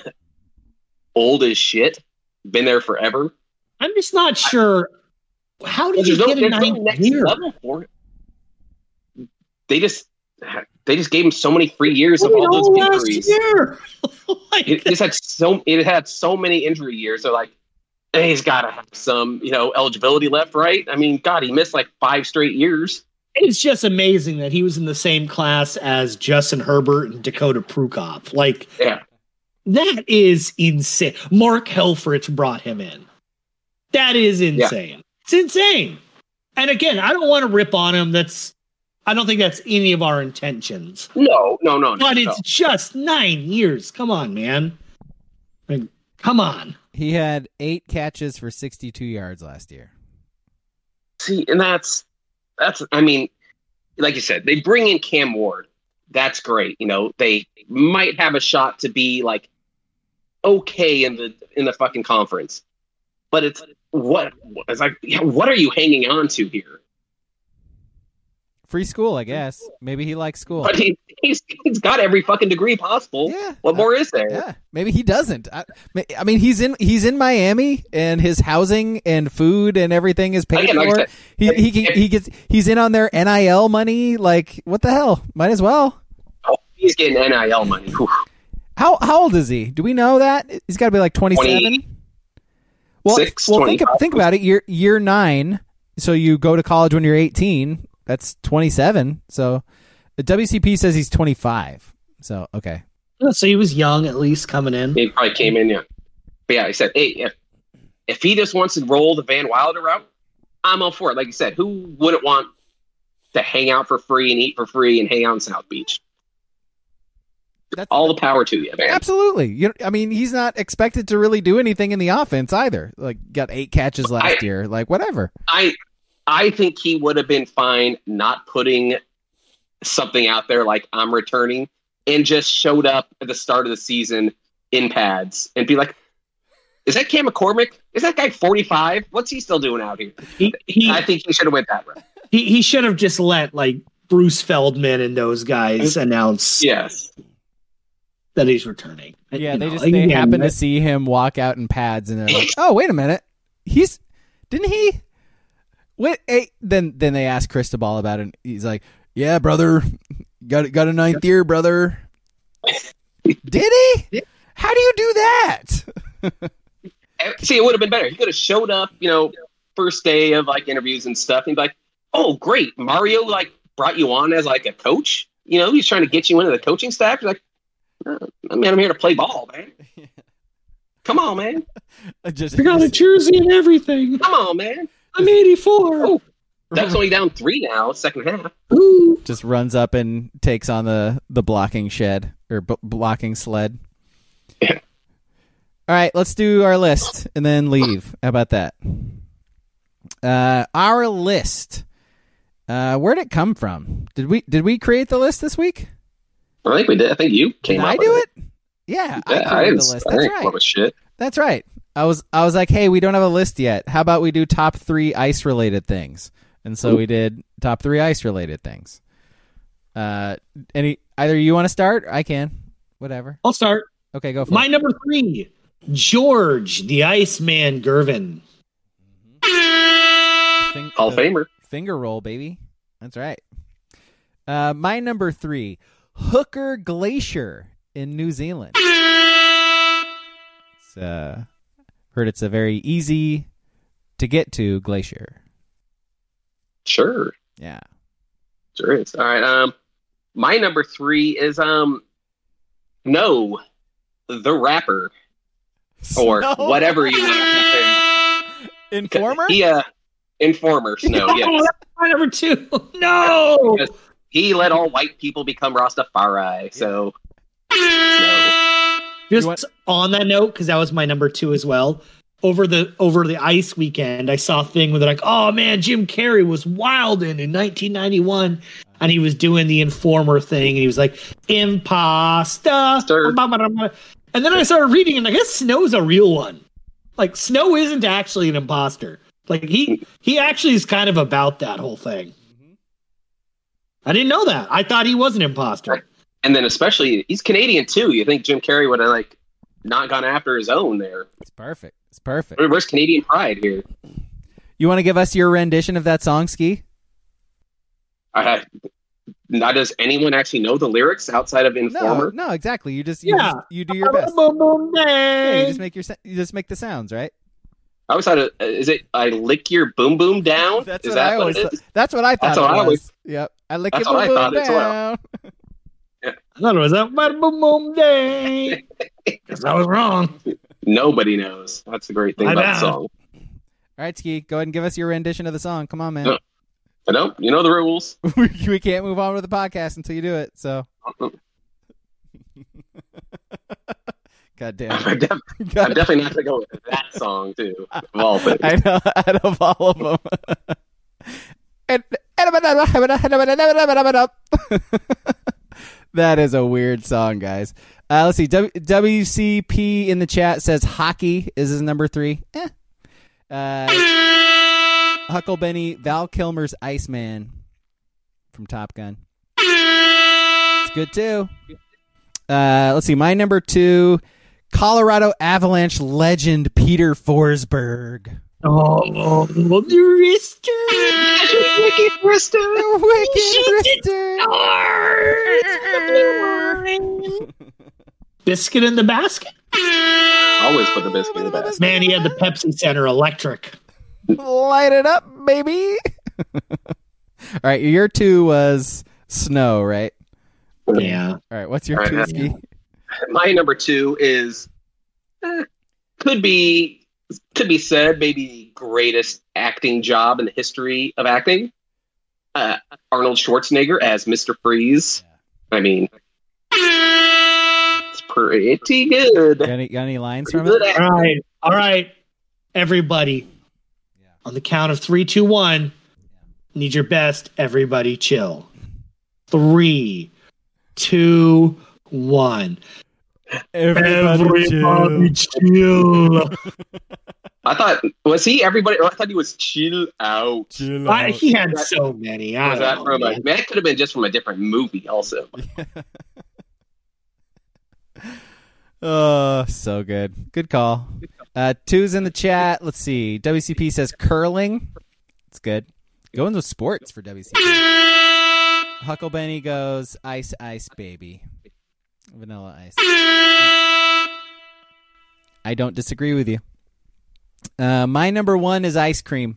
Speaker 3: old as shit, been there forever.
Speaker 4: I'm just not sure. I, how did you
Speaker 3: no,
Speaker 4: get a ninth
Speaker 3: no next
Speaker 4: year?
Speaker 3: Level for it. They just they just gave him so many free years
Speaker 4: what
Speaker 3: of all those injuries.
Speaker 4: Year?
Speaker 3: like, it just had so it had so many injury years. They're like, hey, he's got to have some you know eligibility left, right? I mean, God, he missed like five straight years.
Speaker 4: It's just amazing that he was in the same class as Justin Herbert and Dakota Prukop. Like,
Speaker 3: yeah,
Speaker 4: that is insane. Mark Helfrich brought him in. That is insane. Yeah. It's insane. And again, I don't want to rip on him. That's, I don't think that's any of our intentions.
Speaker 3: No, no, no.
Speaker 4: But
Speaker 3: no,
Speaker 4: it's
Speaker 3: no.
Speaker 4: just nine years. Come on, man. I mean, come on.
Speaker 2: He had eight catches for sixty-two yards last year.
Speaker 3: See, and that's, That's, I mean, like you said, they bring in Cam Ward. That's great. You know, they might have a shot to be like okay in the in the fucking conference, but it's what it's like. What are you hanging on to here?
Speaker 2: Free school, I guess. Maybe he likes school.
Speaker 3: But he, he's he's got every fucking degree possible.
Speaker 2: Yeah.
Speaker 3: What more is there?
Speaker 2: Yeah, maybe he doesn't. I, I mean, he's in he's in Miami, and his housing and food and everything is paid
Speaker 3: Again, like I
Speaker 2: for.
Speaker 3: said,
Speaker 2: he he he, he gets he's in on their N I L money. Like, what the hell? Might as well.
Speaker 3: Oh, he's getting N I L money. Whew.
Speaker 2: How how old is he? Do we know that? He's got to be like twenty-seven. Well,
Speaker 3: Six,
Speaker 2: well, think
Speaker 3: twenty-five.
Speaker 2: think about it. Year year nine. So you go to college when you're eighteen. That's twenty-seven. So the W C P says he's twenty-five. So okay.
Speaker 4: So he was young, at least coming in.
Speaker 3: He probably came in, yeah. But yeah, he said, hey, if, if he just wants to roll the Van Wilder route, I'm all for it. Like you said, who wouldn't want to hang out for free and eat for free and hang out in South Beach?
Speaker 2: That's
Speaker 3: all the power to you, man.
Speaker 2: Absolutely. You know, I mean, he's not expected to really do anything in the offense either. Like, got eight catches last
Speaker 3: I,
Speaker 2: year. Like, whatever.
Speaker 3: I I think he would have been fine not putting something out there like I'm returning and just showed up at the start of the season in pads and be like, is that Cam McCormick? Is that guy forty-five? What's he still doing out here?
Speaker 4: He, he,
Speaker 3: I think he should have went that route.
Speaker 4: He, he should have just let like Bruce Feldman and those guys announce
Speaker 3: yes.
Speaker 4: that he's returning.
Speaker 2: Yeah,
Speaker 4: You
Speaker 2: they
Speaker 4: know,
Speaker 2: just
Speaker 4: like,
Speaker 2: they
Speaker 4: again,
Speaker 2: happen to
Speaker 4: that-
Speaker 2: see him walk out in pads and they're like, oh, wait a minute. He's didn't he Wait, hey, then then they ask Cristobal about it. And he's like, "Yeah, brother, got got a ninth year, brother." Did he? How do you do that?
Speaker 3: See, it would have been better. He could have showed up, you know, first day of like interviews and stuff, and he'd be like, "Oh, great, Mario like brought you on as like a coach. You know, he's trying to get you into the coaching staff." You're like, oh, "I mean, I'm here to play ball, man. Come on, man.
Speaker 2: Just,
Speaker 4: I got a jersey and everything.
Speaker 3: Come on, man.
Speaker 4: I'm eighty-four.
Speaker 3: Oh, that's only down three now, second half."
Speaker 4: Ooh.
Speaker 2: just runs up and takes on the, the blocking shed or b- blocking sled.
Speaker 3: Yeah.
Speaker 2: All right, let's do our list and then leave. How about that? Uh, our list. Uh, where'd it come from? Did we did we create the list this week?
Speaker 3: I think we did. I think you came
Speaker 2: Did
Speaker 3: up
Speaker 2: I
Speaker 3: with
Speaker 2: do
Speaker 3: it.
Speaker 2: it? Yeah,
Speaker 3: Yeah,
Speaker 2: I
Speaker 3: I
Speaker 2: created
Speaker 3: didn't,
Speaker 2: the list.
Speaker 3: I
Speaker 2: That's
Speaker 3: didn't come up
Speaker 2: right.
Speaker 3: with shit.
Speaker 2: That's right. I was I was like, hey, we don't have a list yet. How about we do top three ice related things? And so
Speaker 3: Ooh.
Speaker 2: we did top three ice related things. Uh, any either you want to start? I can. Whatever.
Speaker 4: I'll start.
Speaker 2: Okay, go for
Speaker 4: My
Speaker 2: it.
Speaker 4: number three, George the Iceman Gervin.
Speaker 2: Fing-
Speaker 3: Hall of
Speaker 2: uh,
Speaker 3: Famer.
Speaker 2: Finger roll, baby. That's right. Uh, my number three, Hooker Glacier in New Zealand. It's, uh, heard it's a very easy to get to glacier.
Speaker 3: Sure.
Speaker 2: Yeah.
Speaker 3: Sure is. All right. Um, my number three is um, no, the rapper or
Speaker 2: Snow?
Speaker 3: whatever you want.
Speaker 2: Informer?
Speaker 3: He uh, Informer Snow.
Speaker 4: No,
Speaker 3: Yes.
Speaker 4: that's my number two. No.
Speaker 3: Because he let all white people become Rastafari. So, Snow.
Speaker 4: Just
Speaker 2: You want-
Speaker 4: on that note, because that was my number two as well. Over the over the ice weekend, I saw a thing where they're like, "Oh man, Jim Carrey was wildin' in nineteen ninety-one," and he was doing the Informer thing, and he was like, "Imposter."
Speaker 3: Stir.
Speaker 4: And then I started reading, and I guess Snow's a real one. Like Snow isn't actually an imposter. Like he he actually is kind of about that whole thing. I didn't know that. I thought he was an imposter.
Speaker 3: And then especially he's Canadian too. You think Jim Carrey would have like not gone after his own there?
Speaker 2: It's perfect. It's perfect.
Speaker 3: Where's Canadian pride here?
Speaker 2: You want to give us your rendition of that song, Ski?
Speaker 3: I, now, does anyone actually know the lyrics outside of
Speaker 2: No,
Speaker 3: Informer?
Speaker 2: no, exactly. You just you,
Speaker 4: Yeah.
Speaker 2: just, you do your best.
Speaker 4: Boom, boom,
Speaker 2: Yeah, you
Speaker 4: bang.
Speaker 2: just make your sa- you just make the sounds, right?
Speaker 3: I always thought, it, is it I lick your boom boom down?
Speaker 2: That's
Speaker 3: is
Speaker 2: what
Speaker 3: that
Speaker 2: I always.
Speaker 3: it
Speaker 2: Thought.
Speaker 3: is?
Speaker 2: That's what I thought.
Speaker 3: That's
Speaker 2: it
Speaker 3: what I
Speaker 2: was.
Speaker 3: always-
Speaker 2: Yep. I lick
Speaker 3: That's
Speaker 2: your
Speaker 3: what
Speaker 2: boom
Speaker 3: I
Speaker 2: boom
Speaker 3: thought as well.
Speaker 2: down.
Speaker 4: I thought it was that boom, boom, boom, day. Because I was wrong.
Speaker 3: Nobody knows. That's the great thing
Speaker 4: I
Speaker 3: about
Speaker 4: know.
Speaker 3: the song.
Speaker 2: All right, Ski, go ahead and give us your rendition of the song. Come on, man.
Speaker 3: No. I know. You know the rules.
Speaker 2: we we can't move on with the podcast until you do it. So, God damn.
Speaker 3: I'm, def- I'm
Speaker 2: God,
Speaker 3: definitely not going to go with that song, too. Of all things.
Speaker 2: I know out of all of them. And- that is a weird song, guys. Uh, let's see. W- W C P in the chat says hockey is his number three. Eh. Uh, Hucklebenny, Val Kilmer's Iceman. from Top Gun. It's good too. Uh, let's see. My number two, Colorado Avalanche legend Peter Forsberg.
Speaker 4: Oh, the Rister.
Speaker 3: Wicked Rister.
Speaker 2: Wicked Rister.
Speaker 4: Biscuit in the basket.
Speaker 3: Always put the biscuit in the basket.
Speaker 4: Man, he had the Pepsi Center electric.
Speaker 2: Light it up, baby. All right, your two was snow, right?
Speaker 4: Yeah.
Speaker 2: All right, what's your
Speaker 3: All
Speaker 2: two,
Speaker 3: right,
Speaker 2: Ski?
Speaker 3: My number two is eh, could be could be said maybe the greatest acting job in the history of acting. Uh, Arnold Schwarzenegger as Mister Freeze. I mean, it's pretty good.
Speaker 2: Got any, got any lines
Speaker 3: Pretty
Speaker 2: from
Speaker 3: good
Speaker 2: it?
Speaker 3: acting.
Speaker 4: All right. All right. Everybody.
Speaker 2: Yeah.
Speaker 4: On the count of three, two, one. Need your best. Everybody chill. Three, two, one.
Speaker 2: Everybody,
Speaker 4: Everybody chill.
Speaker 3: I thought was he everybody? Or I thought he was chill out.
Speaker 2: chill.
Speaker 4: I,
Speaker 2: out.
Speaker 4: he had so many. I
Speaker 3: Was
Speaker 4: don't
Speaker 3: that
Speaker 4: know,
Speaker 3: from a?
Speaker 4: man.
Speaker 3: Man, it could have been just from a different movie, also.
Speaker 2: Oh, so good. Good call. Uh, two's in the chat. Let's see. W C P says curling. It's good. Going with sports for W C P. Hucklebenny goes ice, ice, baby. Vanilla ice. I don't disagree with you. Uh, my number one is ice cream.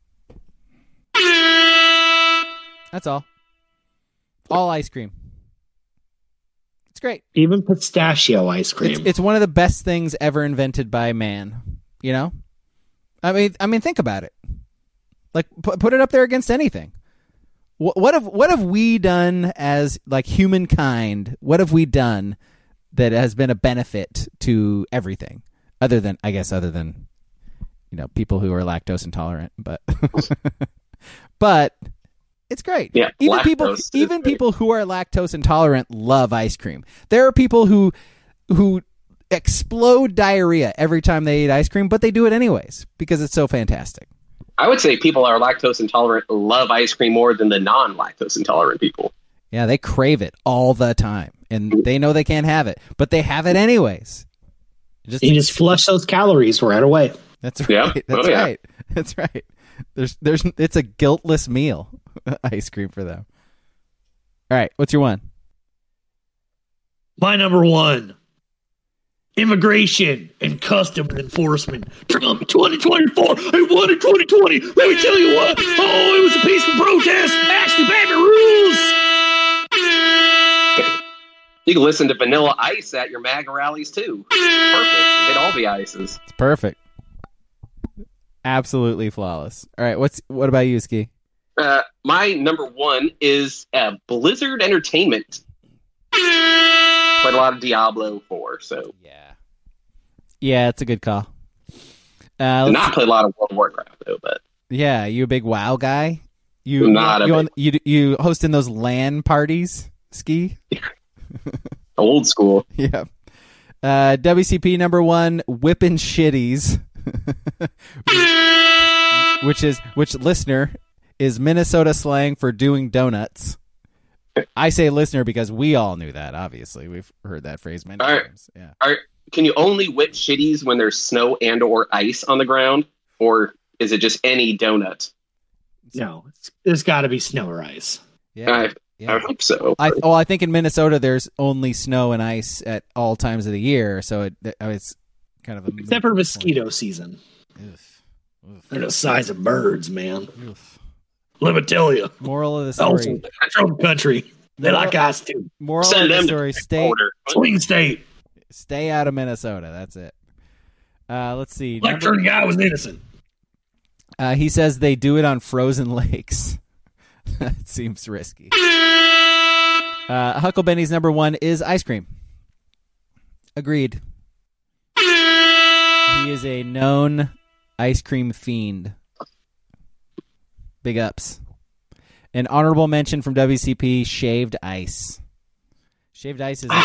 Speaker 2: That's all. All ice cream. It's great.
Speaker 4: Even pistachio ice cream.
Speaker 2: It's, it's one of the best things ever invented by man. You know, I mean, I mean, think about it. Like, put put it up there against anything. What, what have what have we done as like humankind? What have we done that has been a benefit to everything? Other than, I guess, other than you know, people who are lactose intolerant, but but it's great.
Speaker 3: Yeah,
Speaker 2: even
Speaker 3: lactose
Speaker 2: people,
Speaker 3: is
Speaker 2: even
Speaker 3: great.
Speaker 2: people who are lactose intolerant love ice cream. There are people who who explode diarrhea every time they eat ice cream, but they do it anyways because it's so fantastic.
Speaker 3: I would say people are lactose intolerant love ice cream more than the non-lactose intolerant people.
Speaker 2: Yeah, they crave it all the time, and they know they can't have it, but they have it anyways. Just
Speaker 4: you just flush those calories right away.
Speaker 2: That's right.
Speaker 3: Yeah.
Speaker 2: That's
Speaker 3: Oh, yeah.
Speaker 2: right. That's right. There's, there's, it's a guiltless meal, ice cream for them. All right, what's your one?
Speaker 4: My number one. Immigration and Customs Enforcement. Trump twenty twenty-four. I won in twenty twenty. Let me tell you what. Oh, it was a peaceful protest. Ashley Babbitt rules.
Speaker 3: You can listen to Vanilla Ice at your MAGA rallies too. Perfect. Hit all the ices.
Speaker 2: It's perfect. Absolutely flawless. All right, what's what about you, Ski?
Speaker 3: Uh, my number one is uh, Blizzard Entertainment. Played a lot of Diablo four, so
Speaker 2: Yeah. Yeah, it's a good call. Uh,
Speaker 3: did
Speaker 2: let's
Speaker 3: not
Speaker 2: see.
Speaker 3: play a lot of World of Warcraft though. But
Speaker 2: Yeah, you a big WoW guy? You
Speaker 3: Not a
Speaker 2: you,
Speaker 3: big-
Speaker 2: on, you you hosting those LAN parties, Ski?
Speaker 3: old school.
Speaker 2: Yeah. Uh, W C P number one, whipping shitties, which is which listener is Minnesota slang for doing donuts. I say listener because we all knew that. Obviously, we've heard that phrase many
Speaker 3: All right.
Speaker 2: times. Yeah.
Speaker 3: Are, can you only whip shitties when there's snow and or ice on the ground, or is it just any donut?
Speaker 4: No, it's, there's got to be snow or ice.
Speaker 2: Yeah.
Speaker 3: I,
Speaker 2: yeah.
Speaker 3: I hope so.
Speaker 2: I well, I think in Minnesota there's only snow and ice at all times of the year, so it, it's kind of a
Speaker 4: Except for mosquito season.
Speaker 2: Oof. Oof.
Speaker 4: They're the size of birds, man.
Speaker 2: Oof.
Speaker 4: Let me tell you.
Speaker 2: Moral of the
Speaker 4: Also,
Speaker 2: story.
Speaker 4: Trump country. They like us too.
Speaker 2: Moral
Speaker 3: Send
Speaker 2: of the
Speaker 3: them to
Speaker 2: story. Stay
Speaker 3: order.
Speaker 4: Swing state.
Speaker 2: stay out of Minnesota. That's it. Uh, let's see.
Speaker 4: Like
Speaker 2: Number-
Speaker 4: turning guy was innocent.
Speaker 2: uh, he says they do it on frozen lakes. That seems risky. Uh, Hucklebenny's number one is ice cream. Agreed. He is a known ice cream fiend. Big ups. An honorable mention from W C P, shaved ice. Shaved ice is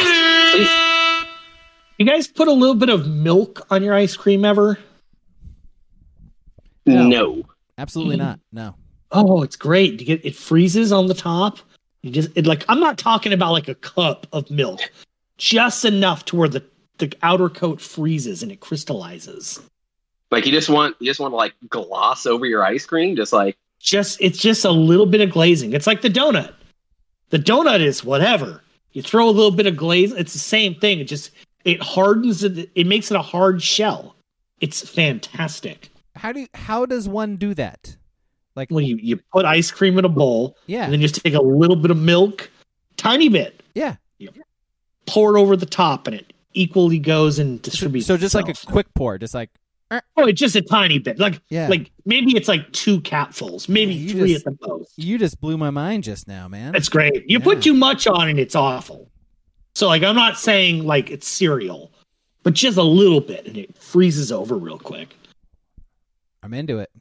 Speaker 4: You guys put a little bit of milk on your ice cream ever?
Speaker 2: No.
Speaker 3: No.
Speaker 2: absolutely not. No.
Speaker 4: Oh, it's great. You get it freezes on the top. You just it like I'm not talking about like a cup of milk, just enough to where the, the outer coat freezes and it crystallizes.
Speaker 3: Like you just want you just want to like gloss over your ice cream, just like
Speaker 4: Just it's just a little bit of glazing. It's like the donut. The donut is whatever. You throw a little bit of glaze. It's the same thing. It just it hardens it. It makes it a hard shell. It's fantastic.
Speaker 2: How do you, how does one do that? Like,
Speaker 4: Well, you, you put ice cream in a bowl,
Speaker 2: yeah,
Speaker 4: and then you just take a little bit of milk, tiny bit,
Speaker 2: yeah.
Speaker 4: pour it over the top, and it equally goes and
Speaker 2: So,
Speaker 4: distributes.
Speaker 2: so just like a
Speaker 4: itself.
Speaker 2: quick pour, just like
Speaker 4: Oh, it's just a tiny bit. Like
Speaker 2: Yeah.
Speaker 4: like maybe it's like two capfuls, maybe
Speaker 2: Yeah, you
Speaker 4: three
Speaker 2: just-
Speaker 4: at the most.
Speaker 2: you just blew my mind just now, man.
Speaker 4: That's great. You
Speaker 2: Yeah.
Speaker 4: put too much on and it's awful. So like I'm not saying like it's cereal, but just a little bit and it freezes over real quick.
Speaker 2: I'm into it.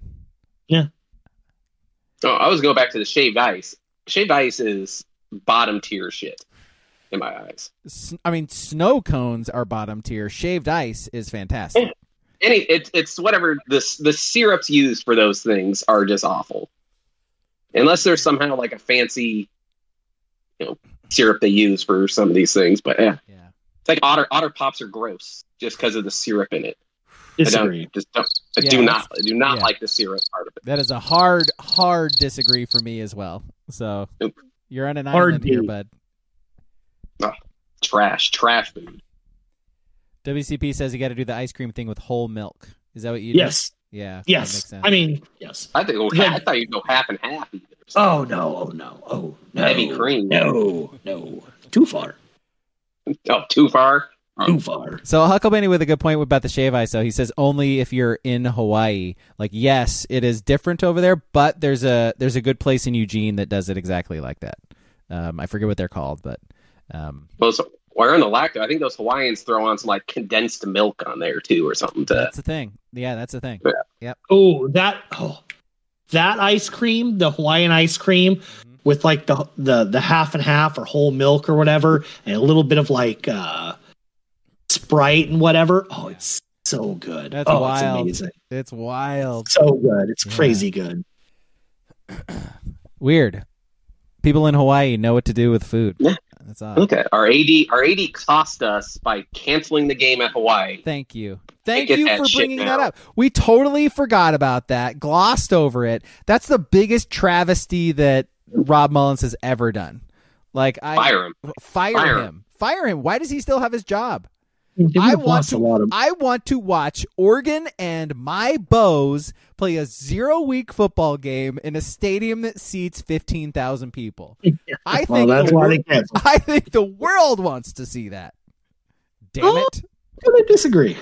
Speaker 3: oh, I was going back to the shaved ice. Shaved ice is bottom tier shit in my eyes.
Speaker 2: S- I mean, snow cones are bottom tier. Shaved ice is fantastic.
Speaker 3: Any it's it's whatever this the syrups used for those things are just awful. Unless there's somehow like a fancy, you know, syrup they use for some of these things. But yeah,
Speaker 2: Yeah.
Speaker 3: it's like otter otter pops are gross just because of the syrup in it.
Speaker 4: Disagree.
Speaker 3: I don't just don't. I
Speaker 2: Yeah,
Speaker 3: do
Speaker 2: that's-
Speaker 3: not. I do not
Speaker 2: yeah.
Speaker 3: like the syrup part of it.
Speaker 2: That is a hard, hard disagree for me as well. So
Speaker 3: Nope.
Speaker 2: you're on an
Speaker 4: Hard
Speaker 2: island here,
Speaker 4: D.
Speaker 2: bud.
Speaker 3: Trash, trash food.
Speaker 2: W C P says you got to do the ice cream thing with whole milk. Is that what you do?
Speaker 4: Yes.
Speaker 2: Yeah. that makes
Speaker 4: Yes.
Speaker 2: sense.
Speaker 4: I mean, yes.
Speaker 3: I think. Well,
Speaker 4: Yeah.
Speaker 3: I thought you'd go half and half. Either.
Speaker 4: Oh no, oh no, oh no.
Speaker 3: Heavy cream.
Speaker 4: No, no. Too far.
Speaker 3: Oh, too far.
Speaker 4: Too far.
Speaker 2: So Huckleberry with a good point about the shave ice. Though he says only if you're in Hawaii. Like, yes, it is different over there, but there's a there's a good place in Eugene that does it exactly like that. Um, I forget what they're called, but um,
Speaker 3: Well, so, we're in the lacto. I think those Hawaiians throw on some like condensed milk on there too, or something. To
Speaker 2: that's the thing. Yeah, that's the thing.
Speaker 4: Oh, that oh that ice cream, the Hawaiian ice cream
Speaker 2: Mm-hmm.
Speaker 4: with like the the the half and half or whole milk or whatever, and a little bit of like uh Sprite and whatever. Oh, it's so good.
Speaker 2: That's
Speaker 4: oh,
Speaker 2: wild.
Speaker 4: It's amazing.
Speaker 2: It's wild.
Speaker 4: So good. It's
Speaker 2: Yeah.
Speaker 4: crazy good.
Speaker 2: Weird. People in Hawaii know what to do with food.
Speaker 3: Yeah.
Speaker 2: That's odd.
Speaker 3: Okay, our A D, our A D cost us by canceling the game at Hawaii.
Speaker 2: Thank you. Thank
Speaker 3: Get
Speaker 2: you
Speaker 3: that
Speaker 2: for
Speaker 3: shit
Speaker 2: bringing that
Speaker 3: now.
Speaker 2: up. We totally forgot about that, glossed over it. That's the biggest travesty that Rob Mullins has ever done. Like, I
Speaker 3: Fire him.
Speaker 2: Fire,
Speaker 3: Fire
Speaker 2: him.
Speaker 3: him.
Speaker 2: Fire him. Why does he still have his job?
Speaker 4: They
Speaker 2: I
Speaker 4: would've
Speaker 2: want
Speaker 4: lost
Speaker 2: to.
Speaker 4: a lot of
Speaker 2: I want to watch Oregon and my Bows play a zero-week football game in a stadium that seats fifteen thousand people. I
Speaker 4: well,
Speaker 2: think.
Speaker 4: that's
Speaker 2: the
Speaker 4: why
Speaker 2: wor-
Speaker 4: they canceled.
Speaker 2: I think the world wants to see that. Damn
Speaker 4: Oh.
Speaker 2: it!
Speaker 4: I disagree.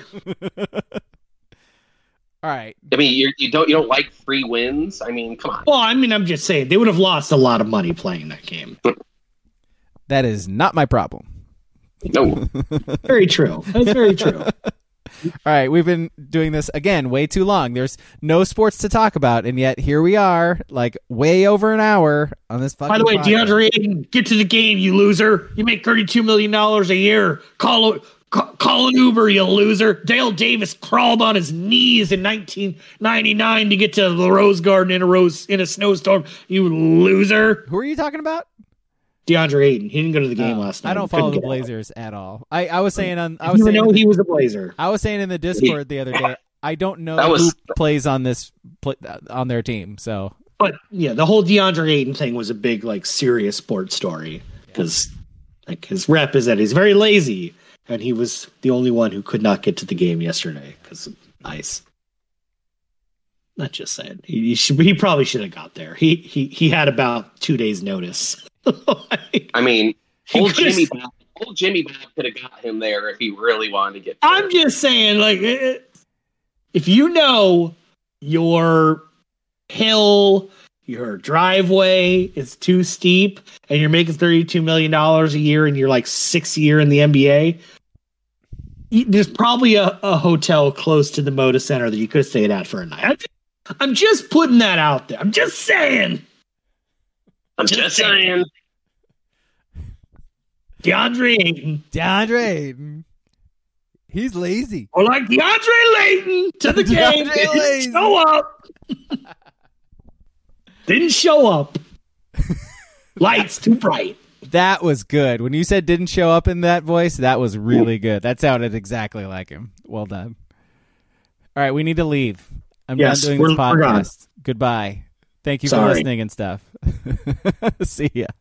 Speaker 2: All right.
Speaker 3: I mean, you you don't you don't like free wins. I mean, come on.
Speaker 4: Well, I mean, I'm just saying they would have lost a lot of money playing that game.
Speaker 2: That is not my problem.
Speaker 3: No,
Speaker 4: Very true. That's very true.
Speaker 2: All right, we've been doing this again way too long. There's no sports to talk about, and yet here we are, like way over an hour on this fucking
Speaker 4: By the way,
Speaker 2: podcast.
Speaker 4: DeAndre Ayton, get to the game, you loser. You make thirty-two million dollars a year. Call a, ca- call an Uber, you loser. Dale Davis crawled on his knees in nineteen ninety-nine to get to the Rose Garden in a rose in a snowstorm. You loser.
Speaker 2: Who are you talking about?
Speaker 4: DeAndre Ayton. He didn't go to the game
Speaker 2: Oh,
Speaker 4: last night.
Speaker 2: I don't
Speaker 4: He couldn't
Speaker 2: follow the
Speaker 4: get out.
Speaker 2: Blazers at all. I, I was saying on I
Speaker 4: I
Speaker 2: was
Speaker 4: didn't
Speaker 2: saying
Speaker 4: even know
Speaker 2: in the,
Speaker 4: he was a Blazer.
Speaker 2: I was saying in the Discord the other day. I don't know
Speaker 3: That was-
Speaker 2: who plays on this pl- on their team. So
Speaker 4: But yeah, the whole DeAndre Ayton thing was a big, like, serious sports story because, like, his rep is that he's very lazy, and he was the only one who could not get to the game yesterday because of ice. Not just saying, he he, should, he probably should have got there. He he he had about two days' notice. Like,
Speaker 3: I mean,
Speaker 4: he
Speaker 3: old
Speaker 4: could've-
Speaker 3: Jimmy Bob, old Jimmy Bob could have got him there if he really wanted to get there.
Speaker 4: I'm just saying, like, eh, if you know your hill, your driveway is too steep, and you're making thirty-two million dollars a year, and you're like sixth year in the N B A, you- there's probably a, a hotel close to the Moda Center that you could have stayed at for a night. I'm just, I'm just putting that out there. I'm just saying.
Speaker 3: I'm
Speaker 4: just
Speaker 3: just
Speaker 4: saying.
Speaker 3: saying.
Speaker 4: DeAndre Ayton,
Speaker 2: DeAndre Ayton, he's lazy.
Speaker 4: or like DeAndre Layton to the game.
Speaker 2: DeAndre Layton.
Speaker 4: Show up. Didn't show up. Lights too bright.
Speaker 2: That was good. When you said didn't show up in that voice, that was really good. That sounded exactly like him. Well done. All right, we need to leave. I'm
Speaker 4: Yes,
Speaker 2: done doing
Speaker 4: we're-
Speaker 2: this
Speaker 4: we're gone.
Speaker 2: podcast. Goodbye. Thank you for
Speaker 4: Sorry.
Speaker 2: listening and stuff. See ya.